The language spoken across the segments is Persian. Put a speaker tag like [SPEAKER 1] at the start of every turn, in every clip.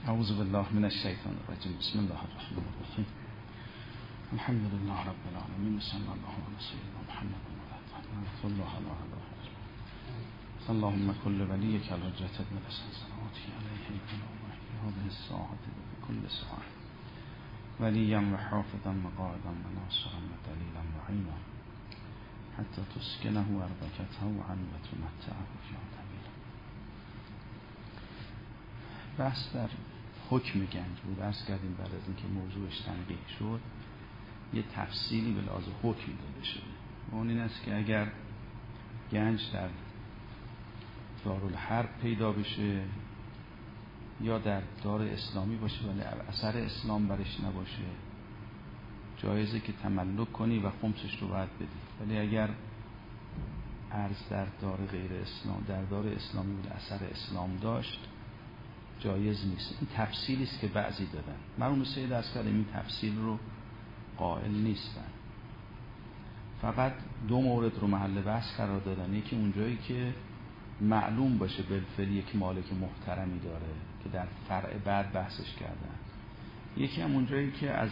[SPEAKER 1] اعوذ بالله من الشیطان الرجیم. بسم الله الرحمن الرحیم. الحمد لله رب العالمین. صلی الله علی سیدنا محمد و علی الله علیه اللهم كل وليك الحجة ابن الحسن صلواته عليه في هذه الساعة بكل ساعة وليا وحافظا وقائدا وناصرا ودليلا وعينا حتى تسكنه أرضك طوعا وتمتعه فيها طويلا. بحث در حکم گنج بود. عرض کردیم بعد از اینکه موضوعش تنبیه شد یه تفصیلی به لحاظ حکم داده شده. اون این است که اگر گنج در دارالحرب پیدا بشه یا در دار اسلامی باشه ولی اثر اسلام برش نباشه جایزه که تملک کنی و خمسش رو باید بدی. ولی اگر ارز در دار غیر اسلام در دار اسلامی بود اثر اسلام داشت جایز نیست. این تفصیلی است که بعضی دادن. مرحوم سید عسکری این تفصیل رو قائل نیستن. فقط دو مورد رو محل بحث قرار دادن. یکی اونجایی که معلوم باشه بالفعل یک مالک محترمی داره که در فرع بعد بحثش کردن. یکی هم اونجایی که از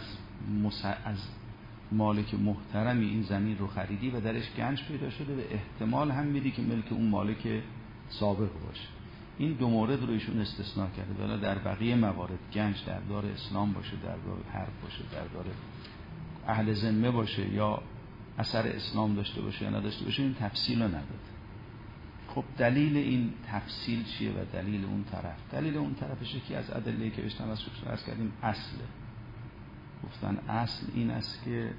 [SPEAKER 1] مالک محترمی این زمین رو خریدی و درش گنج پیدا شده و احتمال هم میدی که ملک اون مالک سابق باشه. این دو مورد رو ایشون استثناء کرده. ولی در بقیه موارد گنج در دار اسلام باشه، در دار حرب باشه، در دار اهل ذمه باشه یا اثر اسلام داشته باشه یا نداشته باشه این تفصیل رو نداده. خب دلیل این تفصیل چیه و دلیل اون طرف؟ دلیل اون طرفش که از ادله‌ای که اشتباه از کردیم اصله. گفتن اصل این است که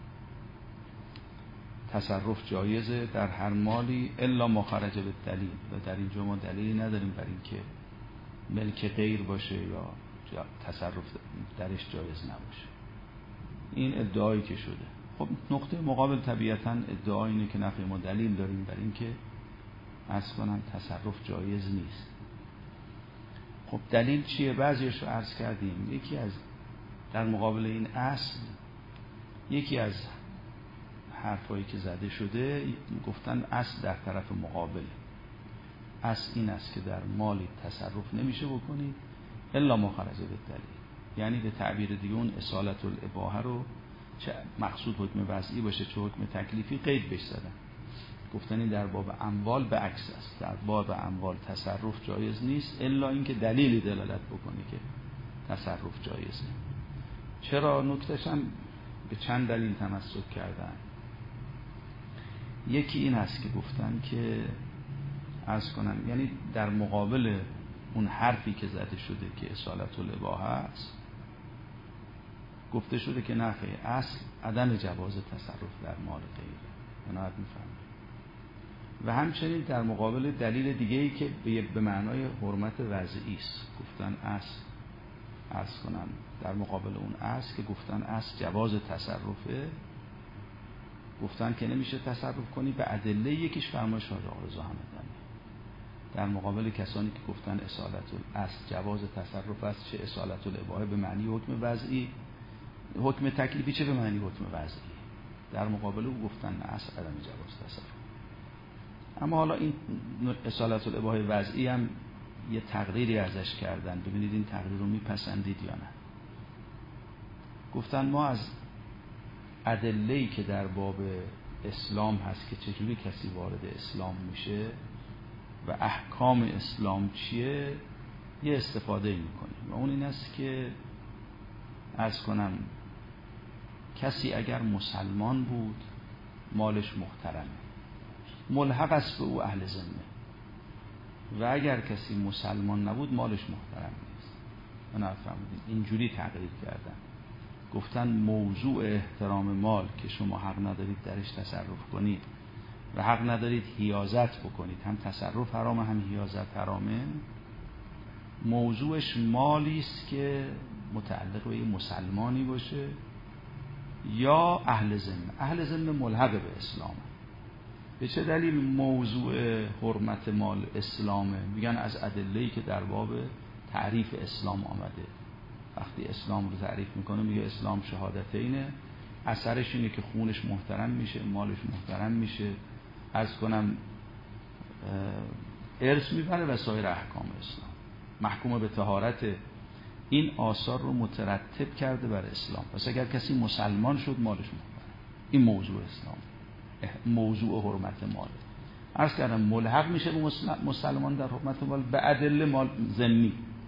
[SPEAKER 1] تصرف جایزه در هر مالی الا ما خرج به دلیل و در اینجا ما دلیلی نداریم بر این که ملک غیر باشه یا تصرف درش جایز نباشه. این ادعایی که شده. خب نقطه مقابل طبیعتاً ادعا اینه که نفع ما دلیل داریم بر این که عرض کنم تصرف جایز نیست. خب دلیل چیه؟ بعضیش رو عرض کردیم. یکی از در مقابل این اصل یکی از حرفایی که زده شده گفتن اصل در طرف مقابل. اصل این است که در مالی تصرف نمیشه بکنید الا ما خرج به دلیل. یعنی به تعبیر دیگه اون اصالت الاباحه رو چه مقصود حکم وضعی باشه چه حکم تکلیفی قید بهش زدن. گفتن این در باب اموال به عکس است. در باب اموال تصرف جایز نیست الا اینکه دلیلی دلالت بکنه که تصرف جایزه. چرا؟ نکتهش هم به چند دلیل تمسک کردن. یکی این هست که گفتن که عرض کنم یعنی در مقابل اون حرفی که زده شده که اصالت الاباحه است گفته شده که نه خیر اصل عدم جواز تصرف در مال غیره. منعت میفهمید. و همچنین در مقابل دلیل دیگه‌ای که به معنای حرمت وضعی است گفتن اصل عرض کنم در مقابل اون اصل که گفتن اصل جواز تصرفه گفتن که نمیشه تصرف کنی به ادله یکیش فرمایش حاج آقا رضا همدانی. در مقابل کسانی که گفتن اصالت الاصل جواز تصرف است چه اصالت الاباحه به معنی حکم وضعی حکم تکلیفی چه به معنی حکم وضعی در مقابل او گفتن اصل عدم جواز تصرف. اما حالا این اصالت الاباحه وضعی هم یه تقریری ازش کردن. ببینید این تقریر رو میپسندید یا نه. گفتن ما از ادله‌ای که در باب اسلام هست که چجوری کسی وارد اسلام میشه و احکام اسلام چیه یه استفاده میکنیم و اون این است که عرض کنم کسی اگر مسلمان بود مالش محترمه ملحق است به او اهل ذمه و اگر کسی مسلمان نبود مالش محترم نیست. من فهمیدین اینجوری تقریر کردن. گفتن موضوع احترام مال که شما حق ندارید درش تصرف کنید و حق ندارید حیازت بکنید هم تصرف حرامه هم حیازت حرامه موضوعش مالی است که متعلق به مسلمانی باشه یا اهل ذمه. اهل ذمه ملحق به اسلام. به چه دلیل موضوع حرمت مال اسلامه؟ میگن از ادله‌ای که در باب تعریف اسلام آمده. وقتی اسلام رو تعریف میکنه میگه اسلام شهادتینه اثرش اینه که خونش محترم میشه مالش محترم میشه عرض کنم ارث میبره و سایر احکام اسلام محکوم به طهارت این آثار رو مترتب کرده بر اسلام. پس اگر کسی مسلمان شد مالش محترم. این موضوع اسلام، موضوع حرمت مال. عرض کردم ملحق میشه به مسلمان در حرمت مال به ادله مال ذمی.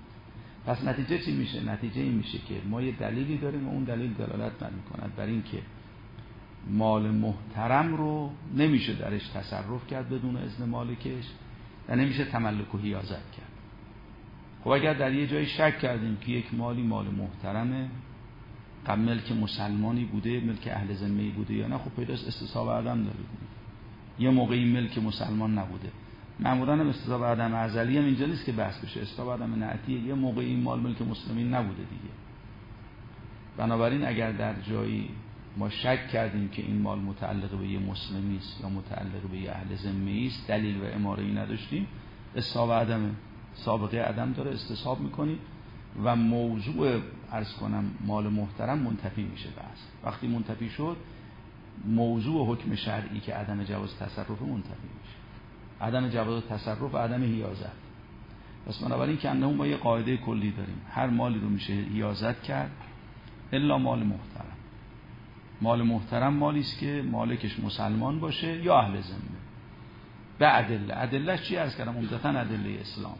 [SPEAKER 1] پس نتیجه چی میشه؟ نتیجه این میشه که ما یه دلیلی داریم و اون دلیل دلالت نمی‌کند بر این که مال محترم رو نمیشه درش تصرف کرد بدون اذن مالکش و نمیشه تملک و حیازت کرد. خب اگر در یه جایی شک کردیم که یک مالی مال محترمه، قبل ملک مسلمانی بوده، ملک اهل ذمه‌ای بوده یا نه، خب پیداست استصحاب عدم داره. یه موقعی ملک مسلمان نبوده. معمولاً هم استصحاب عدم ازلی هم اینجا نیست که بحث بشه. استصحاب عدم نعتیه، یه موقعی مال ملک مسلمین نبوده دیگه. بنابراین اگر در جایی ما شک کردیم که این مال متعلق به یه مسلمی است یا متعلق به یه اهل ذمه‌ای است، دلیل و اماره‌ای نداشتیم، استصحاب عدم، سابقه عدم داره، استصحاب می‌کنیم و موضوع عرض کنم مال محترم منتفی میشه. بحث وقتی منتفی شد، موضوع حکم شرعی که عدم جواز تصرف منتفی میشه. عدم جواز تصرف و عدم حیازت. پس بنابراین که انه ما یه قاعده کلی داریم، هر مالی رو میشه حیازت کرد الا مال محترم. مال محترم مالی است که مالکش مسلمان باشه یا اهل ذمه. به ادله چی عرض کردم؟ عمدتاً ادله اسلام.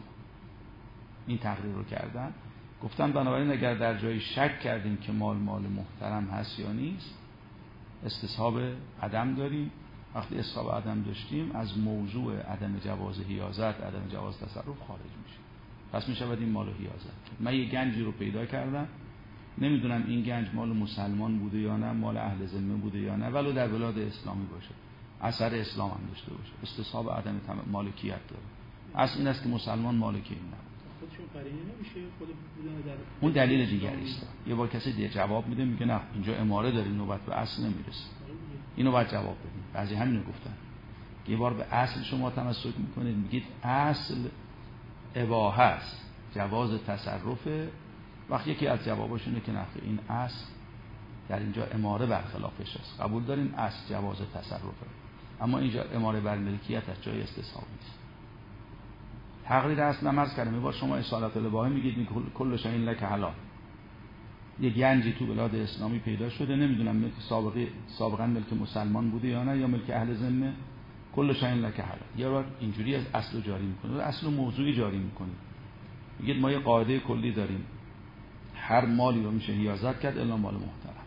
[SPEAKER 1] این تقریر رو کردن، گفتن بنابراین اگر در جایی شک کردیم که مال محترم هست یا نیست، استصحاب عدم داریم. وقتی استصحاب عدم داشتیم، از موضوع عدم جواز حیازت، عدم جواز تصرف خارج میشه. پس میشه این مال حیازت. من یه گنجی رو پیدا کردم، نمیدونم این گنج مال مسلمان بوده یا نه، مال اهل ذمه بوده یا نه، ولو در بلاد اسلامی باشه، اثر اسلام هم داشته باشه، استصحاب عدم مالکیت داره. اصل این است که مسلمان مالکی این نبود.
[SPEAKER 2] خودشون قرینه نمیشه، خود بودن در
[SPEAKER 1] اون دلیل دیگری است. یه بار کسی دیگه جواب میده، میگه نه اینجا اماره داریم، نوبت به اصل نمیرسه. اینو باید جواب بدیم. بعضی همینو گفتن. یه بار به اصل شما تمسک میکنید، میگید اصل اباحه است، جواز تصرف. وقتی یکی از جواباش اینه که نه این اصل در اینجا اماره برخلافش است. قبول داریم اصل جواز تصرفه، اما اینجا اماره بر ملکیت از جای استصحاب نیست. تقریر اصل نماز کردم. یه بار شما اصالت الاباحه میگید کل شیء لک حلال. یه گنجی تو بلاد اسلامی پیدا شده، نمیدونم ملک سابقا ملک مسلمان بوده یا نه یا ملک اهل ذمه، کل شیء لک حلال. یه بار اینجوری از اصل جاری میکنه، اصل موضوعی جاری میکنه. میگید ما یه قاعده کلی داریم، هر مالی رو میشه حیازت کرد الا مال محترم.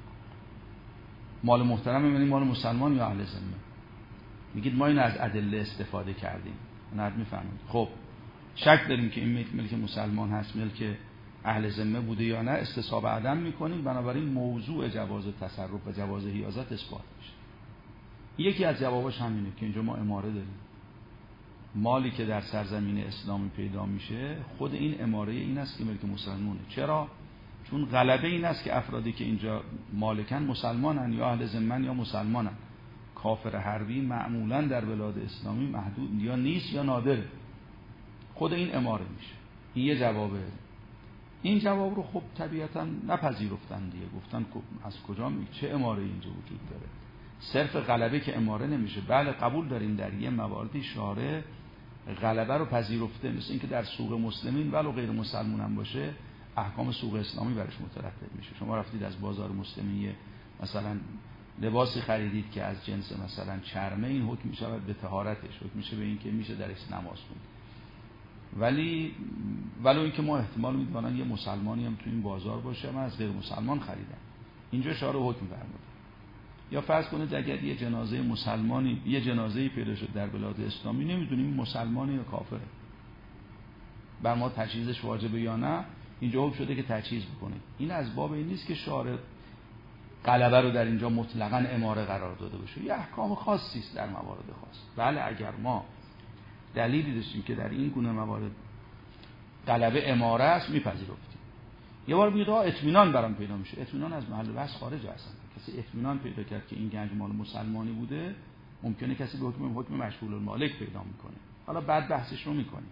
[SPEAKER 1] مال محترم یعنی مال مسلمان یا اهل ذمه. میگید ما اینو از ادله استفاده کردیم. نه میفهمید. خب شک داریم که این ملک مسلمان هست، ملک اهل ذمه بوده یا نه، استصحاب عدم میکنیم. بنابراین موضوع جواز تصرف و جواز حیازت اثبات میشه. یکی از جواباش همینه که اینجا ما اماره داریم. مالی که در سرزمین اسلامی پیدا میشه، خود این اماره این است که ملک مسلمانه. چرا؟ چون غلبه این است که افرادی که اینجا مالکن مسلمانن یا اهل ذمه یا مسلمانن. کافر حربی معمولا در بلاد اسلامی محدود یا نیست یا نادره. خود این اماره میشه. این یه جوابه. این جواب رو خب طبیعتا نپذیرفتن دیگه. گفتن از کجا چه اماره اینجا وجود داره؟ صرف غلبه که اماره نمیشه. بله قبول داریم در یه مواردی شارع غلبه رو پذیرفته، مثل اینکه در سوق مسلمین ولو غیر مسلمان هم باشه احکام سوق اسلامی برش مترتب میشه. شما رفتید از بازار مسلمی مثلا لباسی خریدید که از جنس مثلا چرمه، این حکم میشه به طهارتش، حکم میشه به این که میشه درش نماز خوند. ولی ولو اینکه ما احتمال میدونن یه مسلمانی هم تو این بازار باشه، من از غیر مسلمان خریدم، اینجا شارع حکم فرموده. یا فرض کنید اگر یه جنازه مسلمانی، یه جنازه‌ای پیدا شد در بلاد اسلامی، نمیدونیم مسلمانی یا کافره، بر ما تجهیزش واجبه یا نه، اینجا حکم شده که تجهیز بکنید. این از باب این نیست که شارع غلبه رو در اینجا مطلقاً اماره قرار داده باشه. یه احکام خاصی است در موارد خاص. بله اگر ما دلیلی داشتیم که در این گونه موارد غلبه اماره است میپذیرفتیم. یه بار میگه اطمینان برام پیدا میشه، اطمینان از محل بحث خارج هستن. کسی اطمینان پیدا کرد که این گنج مال مسلمانی بوده، ممکنه کسی به حکم مشغول المالک پیدا میکنه. حالا بعد بحثش رو میکنیم.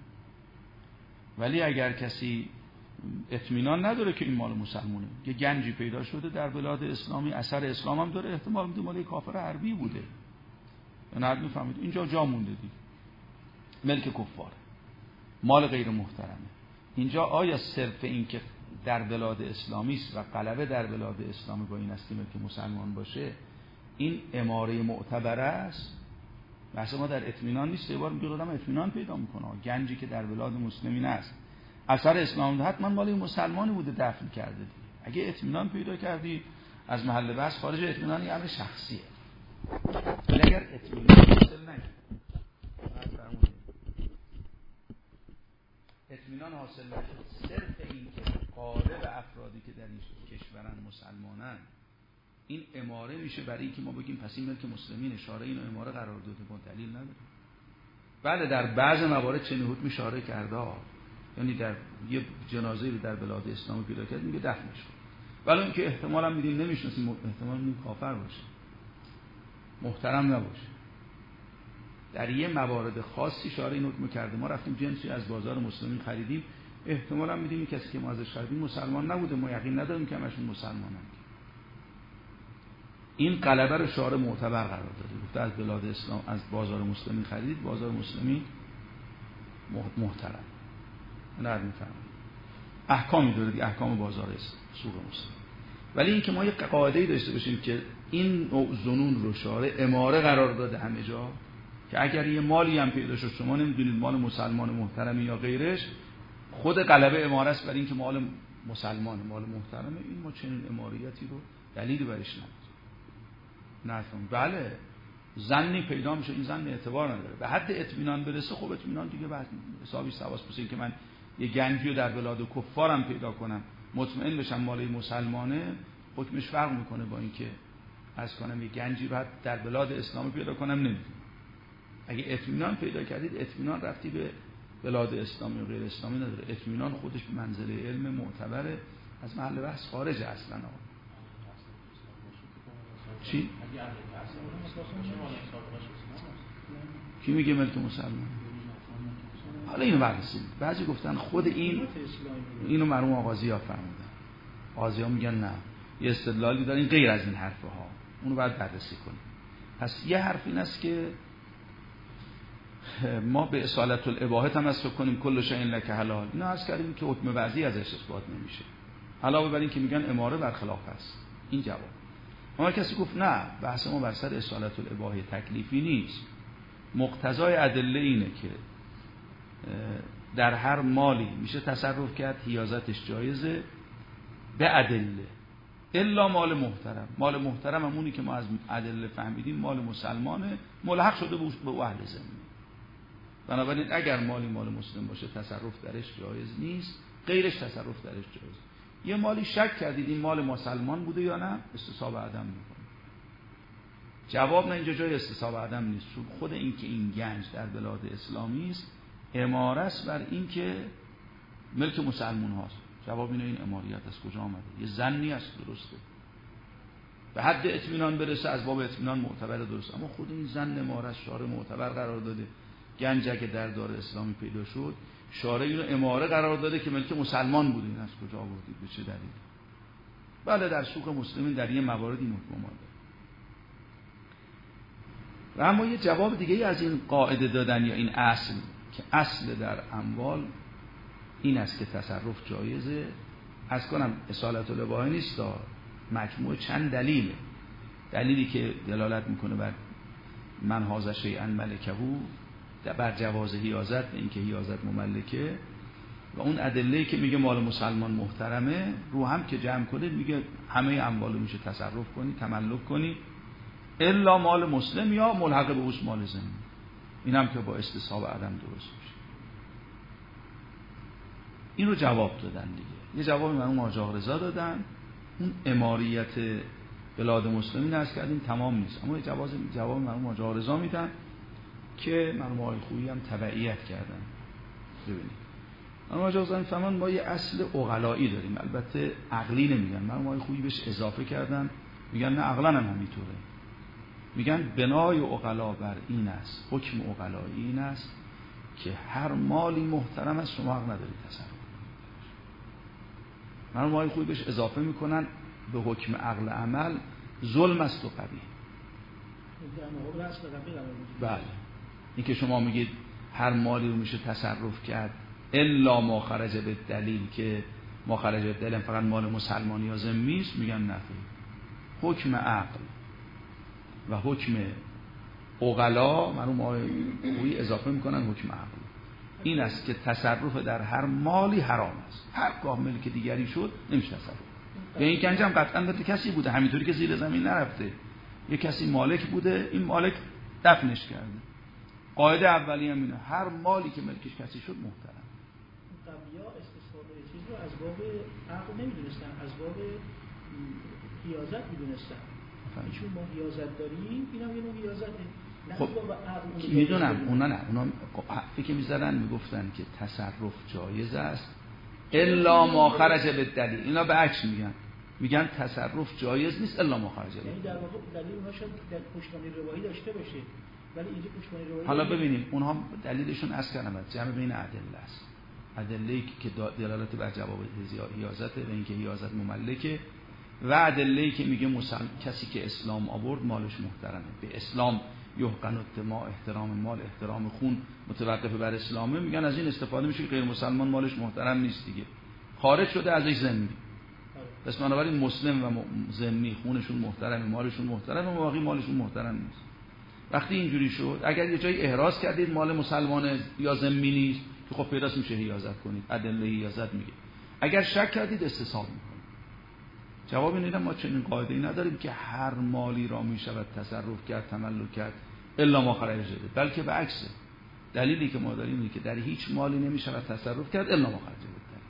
[SPEAKER 1] ولی اگر کسی اطمینان نداره که این مال مسلمانه، یه گنجی پیدا شده در بلاد اسلامی، اثر اسلام هم داره، احتمال میده مال کافر حربی بوده. نه میفهمید اینجا جا مونده دیگه. ملک کفار، مال غیر محترمه. اینجا آیا صرف این که در بلاد اسلامی است و غلبه در بلاد اسلامی با این است که مسلمان باشه، این اماره معتبره است. بحث ما در اطمینان نیست. یه بار میگه آدم اطمینان پیدا میکنه. گنجی که در بلاد مسلمین است اثر اسلام حتما مال مسلمانی بوده دفن کرده دیگه. اگه اطمینان پیدا کردی از محل بحث خارج اطمینان یه امر شخصیه. ولی اگر اطمینان حاصل نکنی، اطمینان حاصل نشد، صرف این که غالب افرادی که در این کشورن مسلمانن، این اماره میشه برای اینکه ما بگیم پس این ملک مسلمین، اشاره اینو اماره قرار داده، با دلیل نداره. بله در بعض موارد چنین حکم اشاره کرده، یعنی در یه جنازه‌ای رو در بلاد اسلامی پیدا کرد میگه دفنش کن، ولی اینکه احتمالاً میدیم نمیشناسیم، احتمال میدیم کافر باشه، محترم نباشه. در یه موارد خاصی اشاره این حکم کرده. ما رفتیم جنسی از بازار مسلمین خریدیم، احتمالاً میدیم کسی که ما ازش خریدیم مسلمان نبوده، ما یقین نداریم که همشون مسلمانن. این غلبه رو شعار معتبر قرار داده. گفته از بلاد اسلام از بازار مسلمین خریدید، بازار مسلمین محترم. نه میفهمم. احکامی داره دیگه، احکام بازار است، سوق مسلم. ولی اینکه ما یه قاعده‌ای داشته باشیم که این نوع ظنون رو شعار اماره قرار داده همه جا، که اگر یه مالی هم پیدا شد شما نمیدونید مال مسلمان محترمی یا غیرش، خود غلبه اماره است برای اینکه مال مسلمان، مال محترمه. این ما چنین اماریتی رو دلیلی برش نداریم. بله ظنی پیدا میشه، این ظن اعتبار نداره. به حد اطمینان برسه، خب اطمینان دیگه بعد حسابی سواس بشه که من یه گنجی رو در بلاد کفارم پیدا کنم، مطمئن بشم مال مسلمانه، حکمش فرق میکنه با اینکه از کنم یه گنجی رو در بلاد اسلامی پیدا کنم. نمیدونم. اگه اطمینان پیدا کردید، اطمینان رفتی به بلاد اسلامی و غیر اسلامی نداره. اطمینان خودش به منزله علم معتبره، از محل بحث خارج اصلا. چی؟ کی میگه ملک مسلمان؟ حالا اینو بررسیم. بعضی گفتن خود اینو مرحوم آغازی‌ها فرمودن. آغازی‌ها میگن نه، یه استدلالی دارین غیر از این حرفها، اونو باید بررسی کنیم. پس یه حرف این است که ما به اصالت الاباحه تمسک کنیم، کل شیء لک حلال. اینا عرض کردیم که حکم وضعی ازش اثبات نمیشه، علاوه بر این که میگن اماره برخلاف است. این جواب. اما کسی گفت نه، بحث ما بر سر اصالت الاباحه تکلیفی نیست. مقتضای ادله اینه که در هر مالی میشه تصرف کرد، حیازتش جایزه به ادله، الا مال محترم. مال محترم همونی که ما از ادله فهمیدیم مال مسلمانه، ملحق شده به اهل ذمه. بنابراین اگر مالی مال مسلم باشه تصرف درش جایز نیست، غیرش تصرف درش جایز. یه مالی شک کردید این مال مسلمان بوده یا نه، استصحاب عدم میکنه. جواب نه، اینجا جای استصحاب عدم نیست، چون خود این که این گنج در بلاد اسلامی است اماره است بر این که ملک مسلمان هاست. جواب اینه، این اماریت از کجا آمده؟ یه ظنی است، درسته، به حد اطمینان برسه از باب اطمینان معتبر، درست، اما خود این ظن اماره است، شارع معتبر قرار داده. گنج که در دار اسلامی پیدا شد، شارع اینو اماره قرار داده که ملک مسلمان بود. این از کجا آوردید؟ به چه دلیل؟ بله در سوق مسلمین در یه موارد این حکم اومده. و اما یه جواب دیگه از این قاعده دادن یا این اصل، که اصل در اموال این است که تصرف جایزه. از کنم اصالت الاباحه نیست، مجموع چند دلیله. دلیلی که دلالت میکنه بر من هاذا شیئا ملکه، بر جواز حیازت، به اینکه حیازت مملکه، و اون ادله‌ای که میگه مال مسلمان محترمه، رو هم که جمع کنید میگه همه اموالو میشه تصرف کنی، تملک کنی، الا مال مسلم یا ملحق به اوست مال ذمه. این هم که با استصحاب عدم درست میشه. این رو جواب دادن دیگه. یه جوابی مرحوم حاج آقا رضا دادن. اون اماریت بلاد مسلمین عرض کردیم تمام نیست، اما یه جواب مرحوم حاج آقا رضا میدن که مرحوم آقای خویی هم تبعیت کردن. ببینید مرحوم حاج آقا فرمان ما یه اصل عقلایی داریم، البته عقلی نمیگن، مرحوم آقای خویی بهش اضافه کردن، میگن نه عقلا هم همینطوره. میگن بنای عقلا بر این است، حکم عقلایی این است که هر مالی محترم است شما حق ندارید تصرف کنید. مرحوم آقای خویی بهش اضافه میکنن به حکم عقل عمل ظلم است و قبیح. بله، این که شما میگید هر مالی رو میشه تصرف کرد الا ما خرج به دلیل، که ما خرج الدل فقط مال مسلمان یا ذمی است، میگن نه، حکم عقل و حکم عقلا مرحوم آقای خویی اضافه میکنن حکم عقل این است که تصرف در هر مالی حرام است. هر گاه ملک دیگری شد نمیشه تصرف. به این گنج هم قطعا مثل کسی بوده، همینطوری که زیر زمین نرفته، یه کسی مالک بوده، این مالک دفنش کرده. قاعده اولی هم اینه هر مالی که ملکش کسی شد محترم.
[SPEAKER 2] قبلیا استصحاب چیز رو از باب عقل نمیدونستن، از باب حیازت میدونستن. چون ما حیازت داریم، اینم یه نوع حیازته.
[SPEAKER 1] خب میدونم اونا نه، اونا حرفی که میزدن میگفتن که تصرف جایز است الا ما خرج به دلیل. اینا به عکس میگن تصرف جایز نیست الا ما خرج به دلیل.
[SPEAKER 2] یعنی در واقع دلیل اونها شاید پشتوانه روایی داشته باشه، ولی اینجا پشتوانه روایی.
[SPEAKER 1] حالا ببینیم اونها دلیلشون از کلمه جمع بین ادله است. ادله‌ای که دلالت بر جواب حیازت و اینکه حیازت مملکه، و ادله‌ای که میگه کسی که اسلام آورد مالش محترمه. به اسلام یحقن الدماء، احترام مال، احترام خون متوقف بر اسلامه، میگن از این استفاده میشه که غیر مسلمان مالش محترم نیست دیگه، خارج شده ازش ذمی. پس بنابراین مسلم و ذمی خونشون محترمه، مالشون محترمه، باقی مالشون محترم نیست. وقتی اینجوری شد اگر یه جایی احراز کردید مال مسلمان یا ذمی نیست که خب پیداست میشه حیازت کنید، ادله حیازت میگه. اگر شک کردید استصحاب میکنید. جواب اینه ما چنین قاعده‌ای نداریم که هر مالی را میشود تصرف کرد، تملک کرد الا ما خرج شده، بلکه به عکسه. دلیلی که ما داریم اینه که در هیچ مالی نمیشود تصرف کرد الا ما خرج شده.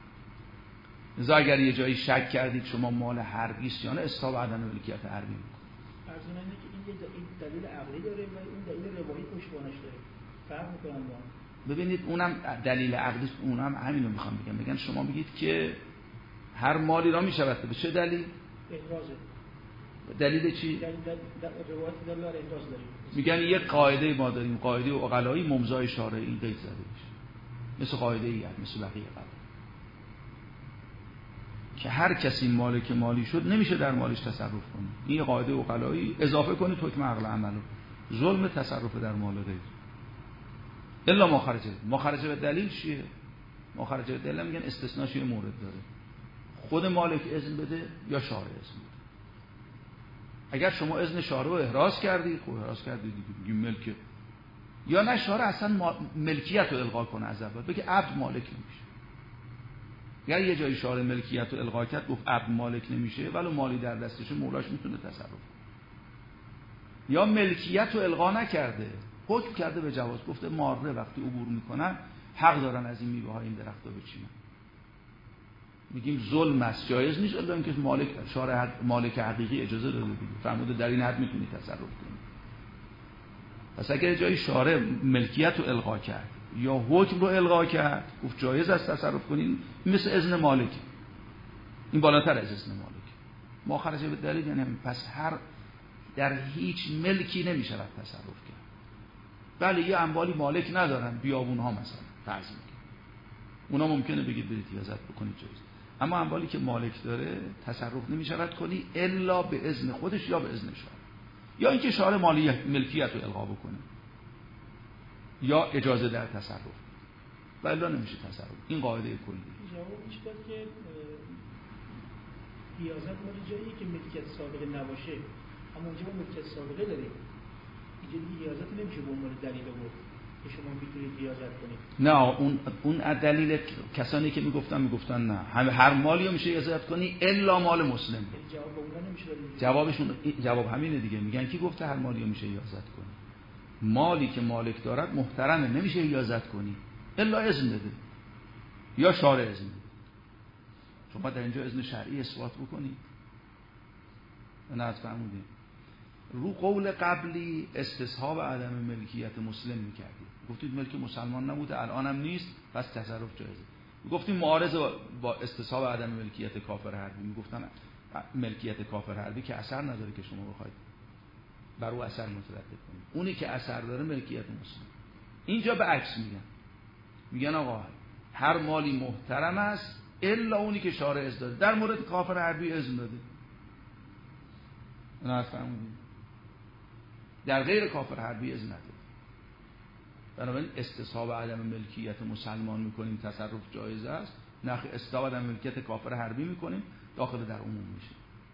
[SPEAKER 1] لذا اگر یه جایی شک کردید شما مال حربی است یا نه، استصحاب عدم ملکیت حربی میکنه.
[SPEAKER 2] فرض اینه که این دلیل عقلی داره و این دلیل روایی پشتوانش داره. فرق میکنن با هم.
[SPEAKER 1] ببینید اونم دلیل عقلی، اونم همینو میخوام بگم. میگن شما میگید که هر مالی را میشود. به چه دلیل؟
[SPEAKER 2] احرازه.
[SPEAKER 1] دلیل چی؟
[SPEAKER 2] روایت دلیل احراز داریم.
[SPEAKER 1] میگن یک قاعده ما داریم، قاعده عقلایی ممضای شارع این قید زده میشه. مثل قاعده ای هست، مثل بقیه قاعده که هر کسی مالک مالی شد نمیشه در مالش تصرف کنه. این قاعده عقلایی اضافه کنید حکم عقل عملو، ظلم تصرف در مال غیر. الا ما خرج به دلیل چیه؟ ما خرج به دلیل میگن استثناء یه مورد داره. خود مالک اذن بده یا شارع اذن بده. اگر شما اذن شارع رو احراز کردید، خب احراز کردید دیگه ملک، یا نه شارع اصلا ملکیت رو الغا کنه از اول بگه عبد مالک نمیشه. اگر یه جایی شارع ملکیت رو الغا کرد گفت عبد مالک نمیشه ولی مالی در دستشه، مولاش میتونه تصرف کنه. یا ملکیت رو الغا نکرده، حکم کرده به جواز، گفته ماره وقتی عبور میکنن حق دارن از این میوه های این درخت‌ها بچینن. میگیم ظلم است، جایز نیست الا اینکه مالک حقیقی اجازه داده دیگه، فرموده در این حد میتونی تصرف کنی. پس اگر جایی شارع ملکیت رو الغا کرد یا حکم رو الغا کرد گفت جایز است تصرف کنین، مثل اذن مالک، این بالاتر از اذن مالک. ما خرج به دلیل یعنی پس در هیچ ملکی نمیشود تصرف کرد. بله یه اموالی مالک ندارن، بیابون ها مثلا فرض میگیم، اونا ممکنه بگید برید حیازت بکنید جایز، اما اموالی که مالک داره تصرف نمیشود کنی الا به اذن خودش یا به اذن شارع، یا اینکه شارع ملکیت رو الغا بکنه یا اجازه در تصرف، ولی نمیشه تصرف. این قاعده کلی.
[SPEAKER 2] جوابش داد که حیازت مال جایی که ملکیت سابقه نباشه، اما اونجا ما ملکیت سابقه داریم، اینجا دیگه حیازت نمیشه به عنوان دلیل بود که شما میتونید حیازت کنید.
[SPEAKER 1] نه اون دلیل کسانی که میگفتن نه هر مالی رو میشه حیازت کنی الا مال مسلم.
[SPEAKER 2] جواب به اونها نمیشه داد.
[SPEAKER 1] جوابشون جواب همینه دیگه، میگن کی گفته هر مالی رو میشه حیازت کنی؟ مالی که مالک دارد محترمه، نمیشه حیازت کنی الا اذن بده یا شارع اذن بده. شما در اینجا اذن شرعی اثبات بکنید. نه فرمودید رو قول قبلی استصحاب عدم ملکیت مسلم میکردید، گفتید ملک مسلمان نبوده الانم نیست پس تصرف جایزه. گفتیم معارض با استصحاب عدم ملکیت کافر حربی، میگفتن ملکیت کافر حربی که اثر نداره که شما بخواید بر او اثر مترتب کنید، اونی که اثر داره ملکیت مسلم. اینجا به عکس میگن آقا هر مالی محترم است الا اونی که شارع اذن داده. در مورد کافر حربی اذن داده، نه فهمیدید؟ در غیر کافر حربی اذن نداده. بنابراین استصحاب عدم ملکیت مسلمان میکنیم تصرف جایز است نخ استفاده از ملکیت کافر حربی میکنیم، داخل در عموم میشه.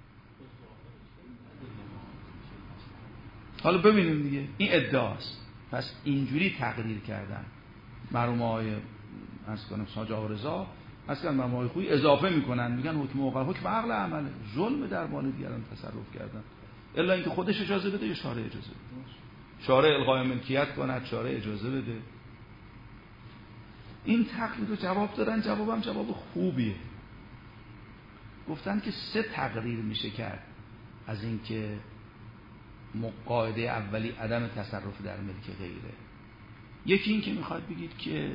[SPEAKER 1] حالا ببینیم دیگه، این ادعاست. پس اینجوری تقریر کردن مرحوم آقای عرض کنم ساجا رضا، اصلا مرحوم آقای خویی اضافه میکنن، میگن حکم عقل عمله، ظلم در مال دیگران تصرف کردن، الا اینکه خودش اجازه بده یا شارع اجازه بده، شارع الغای ملکیت کند، شارع اجازه بده. این تقریر رو جواب دادن، جوابم جواب خوبیه. گفتن که 3 تقریر میشه کرد از اینکه قاعده اولی عدم تصرف در ملک غیره. یکی این که میخواد بگید که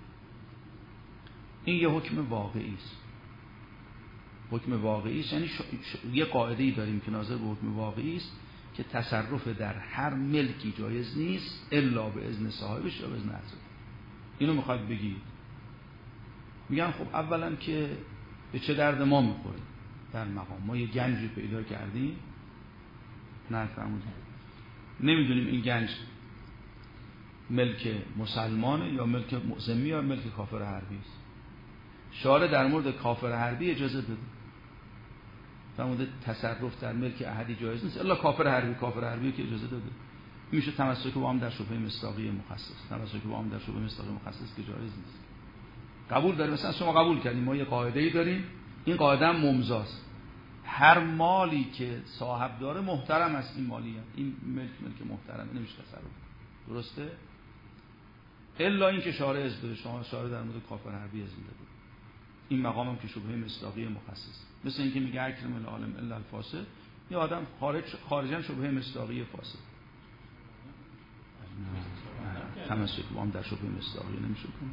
[SPEAKER 1] این یه حکم واقعی است. حکم واقعی است یعنی یه قاعده‌ای داریم که ناظر به حکم واقعی است که تصرف در هر ملکی جایز نیست الا به اذن صاحبش یا به اذن اعضا. اینو میخواد بگید. میگن خب اولا که به چه درد ما میخوره در مقام ما یه گنجی پیدا کردیم، نه فرمودیم نمیدونیم این گنج ملک مسلمانه یا ملک ذمی یا ملک کافر حربی است. شارع در مورد کافر حربی اجازه داده، فرموده تصرف در ملک احدی جایز نیست الا کافر حربی که اجازه داده. میشه تمسک با هم در شبهه مصداقی مخصص، تمسک با هم در شبهه مصداقی مخصص که جایز نیست. قبول داریم، مثلا شما قبول کردیم ما یه قاعده‌ای داریم، این قاعده هم ممضاست، هر مالی که صاحب داره محترم است، این مالیه، این ملک محترمه، نمیشه تصرف کنه، درسته؟ الا اینکه شارع اذن بده، شما شارع در مورد کافر حربی اذن بده. این مقام هم که شبهه مصداقی مخصص، مثل اینکه میگه اکرم العالم الا الفاسد، یه آدم خارجاً شبهه مصداقی فاسد، تمسک با هم در شبهه مصداقی نمیشه کنه.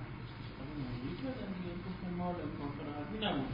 [SPEAKER 2] مال کافر حربی نبود.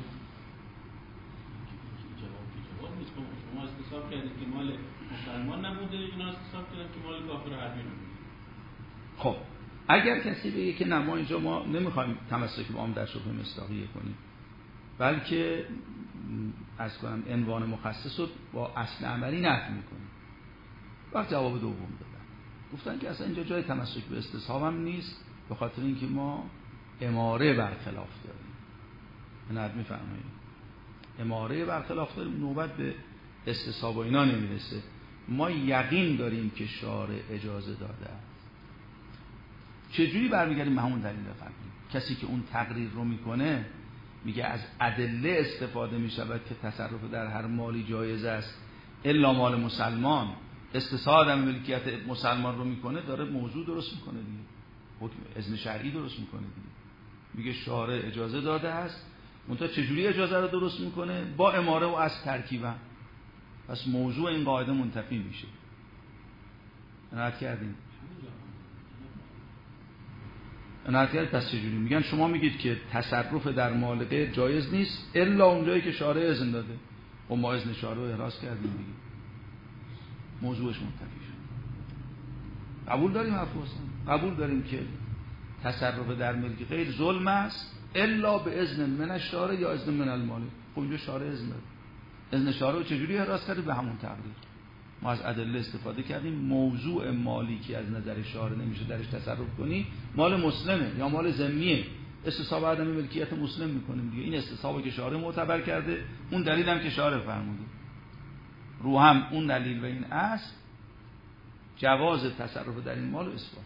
[SPEAKER 2] جواب نیست. شما استصحاب کردید که مال مسلمان نبوده، اینا استصحاب کردن که مال کافر حربی نبوده.
[SPEAKER 1] خب اگر کسی بگه که نه ما اینجا ما نمیخوایم تمسک با هم در شبهه مصداقیه کنیم، بلکه از کنم عنوان مخصص رو با اصل عملی نفی میکنیم، وقت جواب دوم دادن، گفتن که اصلا اینجا جای تمسک به استصحاب هم نیست، به خاطر اینکه ما اماره برخلاف داریم. نه میفهمید اماره برخلاف داریم، نوبت به استصحاب و اینا نمیرسه، ما یقین داریم که شارع اجازه داده است. چجوری برمیگردیم به همون دلیل قبلی؟ کسی که اون تقریر رو میکنه میگه از ادله استفاده میشود که تصرف در هر مالی جایز است الا مال مسلمان، استصحاب عدم ملکیت مسلمان رو میکنه، داره موضوع درست میکنه دیگه، حکم اذن شرعی درست میکنه دیگه. میگه شارع اجازه داده است، منتها چجوری اجازه رو درست میکنه؟ با اماره و از ترکیبا. پس موضوع این قاعده منتفی میشه. عنایت کردیم. پس چجوری؟ میگن شما میگید که تصرف در مال غیر جایز نیست الا اونجایی که شارع اذن داده، و ما اذن شارع رو احراز کردیم دیگه، موضوعش منتفی شد. قبول داریم قبول داریم که تصرف در ملک غیر ظلم است الا به اذن من الشارع یا اذن من المالک. خب اینجا شارع اذن داده، اذن شارع رو چجوری احراز کردیم؟ به همون تقریر ما از ادله استفاده کردیم، موضوع مالی که از نظر شارع نمیشه درش تصرف کنی مال مسلمه یا مال ذمیه، استصحاب عدم ملکیت مسلم میکنیم دیگه. این استصحابی که شارع معتبر کرده، اون دلیل هم که شارع فرموده، رو هم اون دلیل و این اصل جواز تصرف در این مال رو اثبات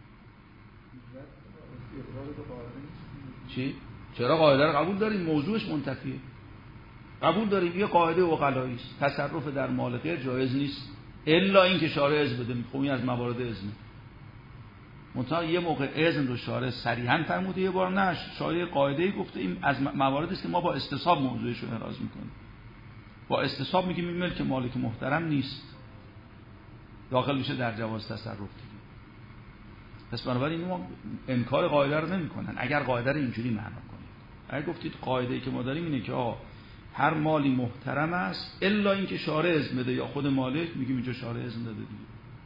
[SPEAKER 1] چی؟ چرا قاعده رو قبول داریم؟ موضوعش منتفیه. قبول داریم یه قاعده عقلایی است، تصرف در مال غیر جایز نیست الا اینکه شارع اذن بده. خب این از موارد اذن، منتها یه موقع اذن رو شارع صریحا فرموده، یه بار نه، شارع قاعده‌ای گفته این از مواردی است که ما با استصحاب موضوعش رو احراز میکنیم. با استصحاب میگیم این ملک مالک محترم نیست، داخل میشه در جواز تصرف دیگه. پس بنابراین ما انکار قاعده رو نمیکنن. اگر قاعده رو اینجوری معنا کنید، اگر گفتید قاعده‌ای که ما داریم اینه که هر مالی محترم است الا اینکه شارع اذن بده یا خود مالک، میگیم اینجا شارع اذن داده دیگه.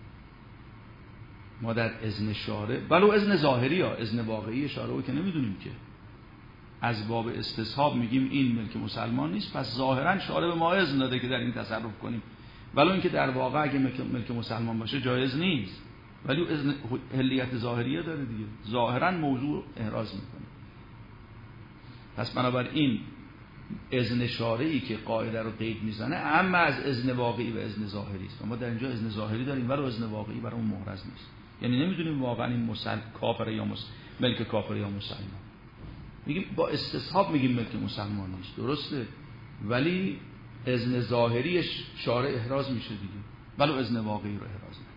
[SPEAKER 1] ما در اذن شارع، ولو اذن ظاهری ها، اذن واقعی شارع رو که نمیدونیم که، از باب استصحاب میگیم این ملک مسلمان نیست، پس ظاهرا شارع به ما اذن داده که در این تصرف کنیم، ولو اینکه در واقع اگه ملک مسلمان باشه جایز نیست، ولی اذن حلیت ظاهریه داره دیگه، ظاهرا موضوع احراز میکنه. پس بنابراین اذن شارعی که قاعده رو قید میزنه اما از اذن واقعی و اذن ظاهری است. ما در اینجا اذن ظاهری داریم ولی اذن واقعی برای اون محرز نیست. یعنی نمیدونیم واقعا این کافر یا ملک کافر یا مسلمان. میگیم با استصحاب میگیم ملک مسلمان نیست، درسته، ولی اذن ظاهریش شارع احراز میشه دیگه، ولی اذن واقعی رو احراز نکنه.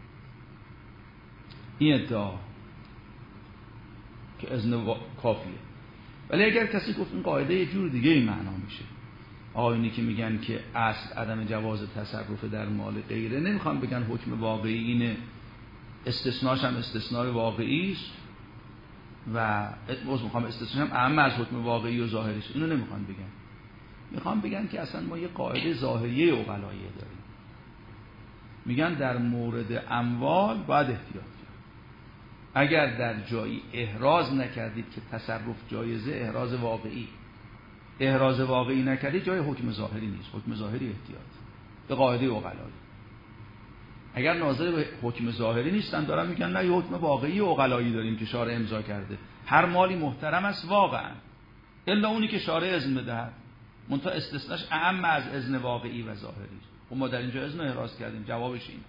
[SPEAKER 1] این ادعا که اذن کافیه. ولی اگر کسی گفت این قاعده یه جور دیگه این معنا میشه، آقایونی که میگن که اصل عدم جواز تصرف در مال غیره، نمیخوام بگن حکم واقعی اینه، استثناش هم استثناء واقعی است و میخوام استثناء هم اهم از حکم واقعی و ظاهری است، اینو نمیخوام بگن. میخوام بگن که اصلا ما یه قاعده ظاهریه عقلاییه داریم، میگن در مورد اموال باید احتیاط کرد. اگر در جایی احراز نکردید که تصرف جایزه، احراز واقعی نکردید، جای حکم ظاهری نیست. حکم ظاهری احتیاط به قاعده عقلایی. اگر ناظر به حکم ظاهری نیستن دارن میگن نه، یه حکم واقعی عقلایی داریم که شارع امضا کرده، هر مالی محترم است واقعا الا اونی که شارع اذن بده، منتها استثناش اهم از اذن واقعی و ظاهری. و ما در اینجا اذن احراز کردیم. جوابش اینه.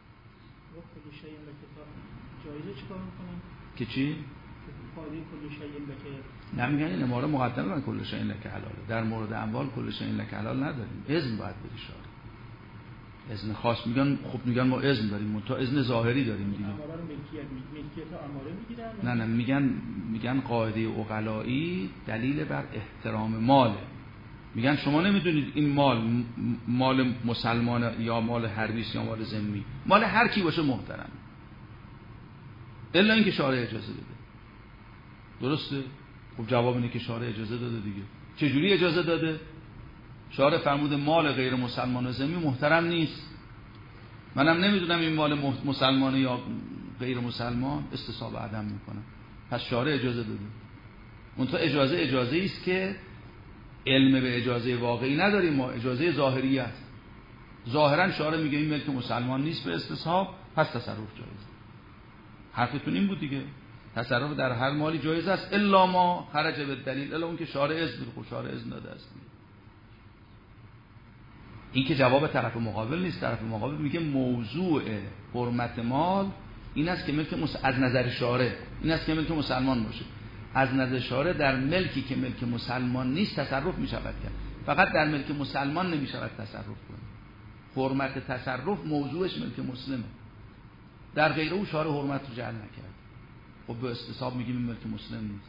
[SPEAKER 2] جایزه چیکار میکنن؟
[SPEAKER 1] که چی؟
[SPEAKER 2] قاعده کل شیء لک.
[SPEAKER 1] نمیگن این اماره مقدمه بر کل شیء لک حلاله. در مورد اموال کل شیء لک حلال نداریم، اذن باید بده شارع. اذن خاص میگن، خب میگن ما اذن داریم، منتها اذن ظاهری داریم دیگه.
[SPEAKER 2] اماره رو ملکیت اماره
[SPEAKER 1] نه
[SPEAKER 2] میگیرن؟
[SPEAKER 1] میگن قاعده عقلایی دلیل بر احترام ماله. میگن شما نمیدونید این مال مسلمان یا مال حربی یا مال ذمی، مال هر کی باشه محترم، الا اینکه شارع اجازه بده. درسته؟ خب جواب اینه که شارع اجازه داده دیگه. چجوری اجازه داده؟ شارع فرموده مال غیر مسلمان و ذمی محترم نیست. منم نمیدونم این مال مسلمان یا غیر مسلمان، استصحاب عدم میکنم، پس شارع اجازه داده. منتها اجازه است که علم به اجازه واقعی نداریم، ما اجازه ظاهری است. ظاهرا شارع میگه این ملک مسلمان نیست به استصحاب، پس تصرف جایز. حرفتون این بود دیگه، تصرف در هر مالی جایز است الا ما خرج به دلیل، الا اون که شارع اذن بده. شارع اذن داده است. این که جواب طرف مقابل نیست. طرف مقابل میگه موضوع حرمت مال این است که ملک از نظر شارع این است که ملک مسلمان باشه. از نظر شارع در ملکی که ملک مسلمان نیست تصرف میشود کرد، فقط در ملک مسلمان نمیشود تصرف کنه. حرمت تصرف موضوعش ملک مسلمه، در غیر او شارع حرمت رو جعل نکرد. خب به استصحاب میگیم این ملک مسلم نیست.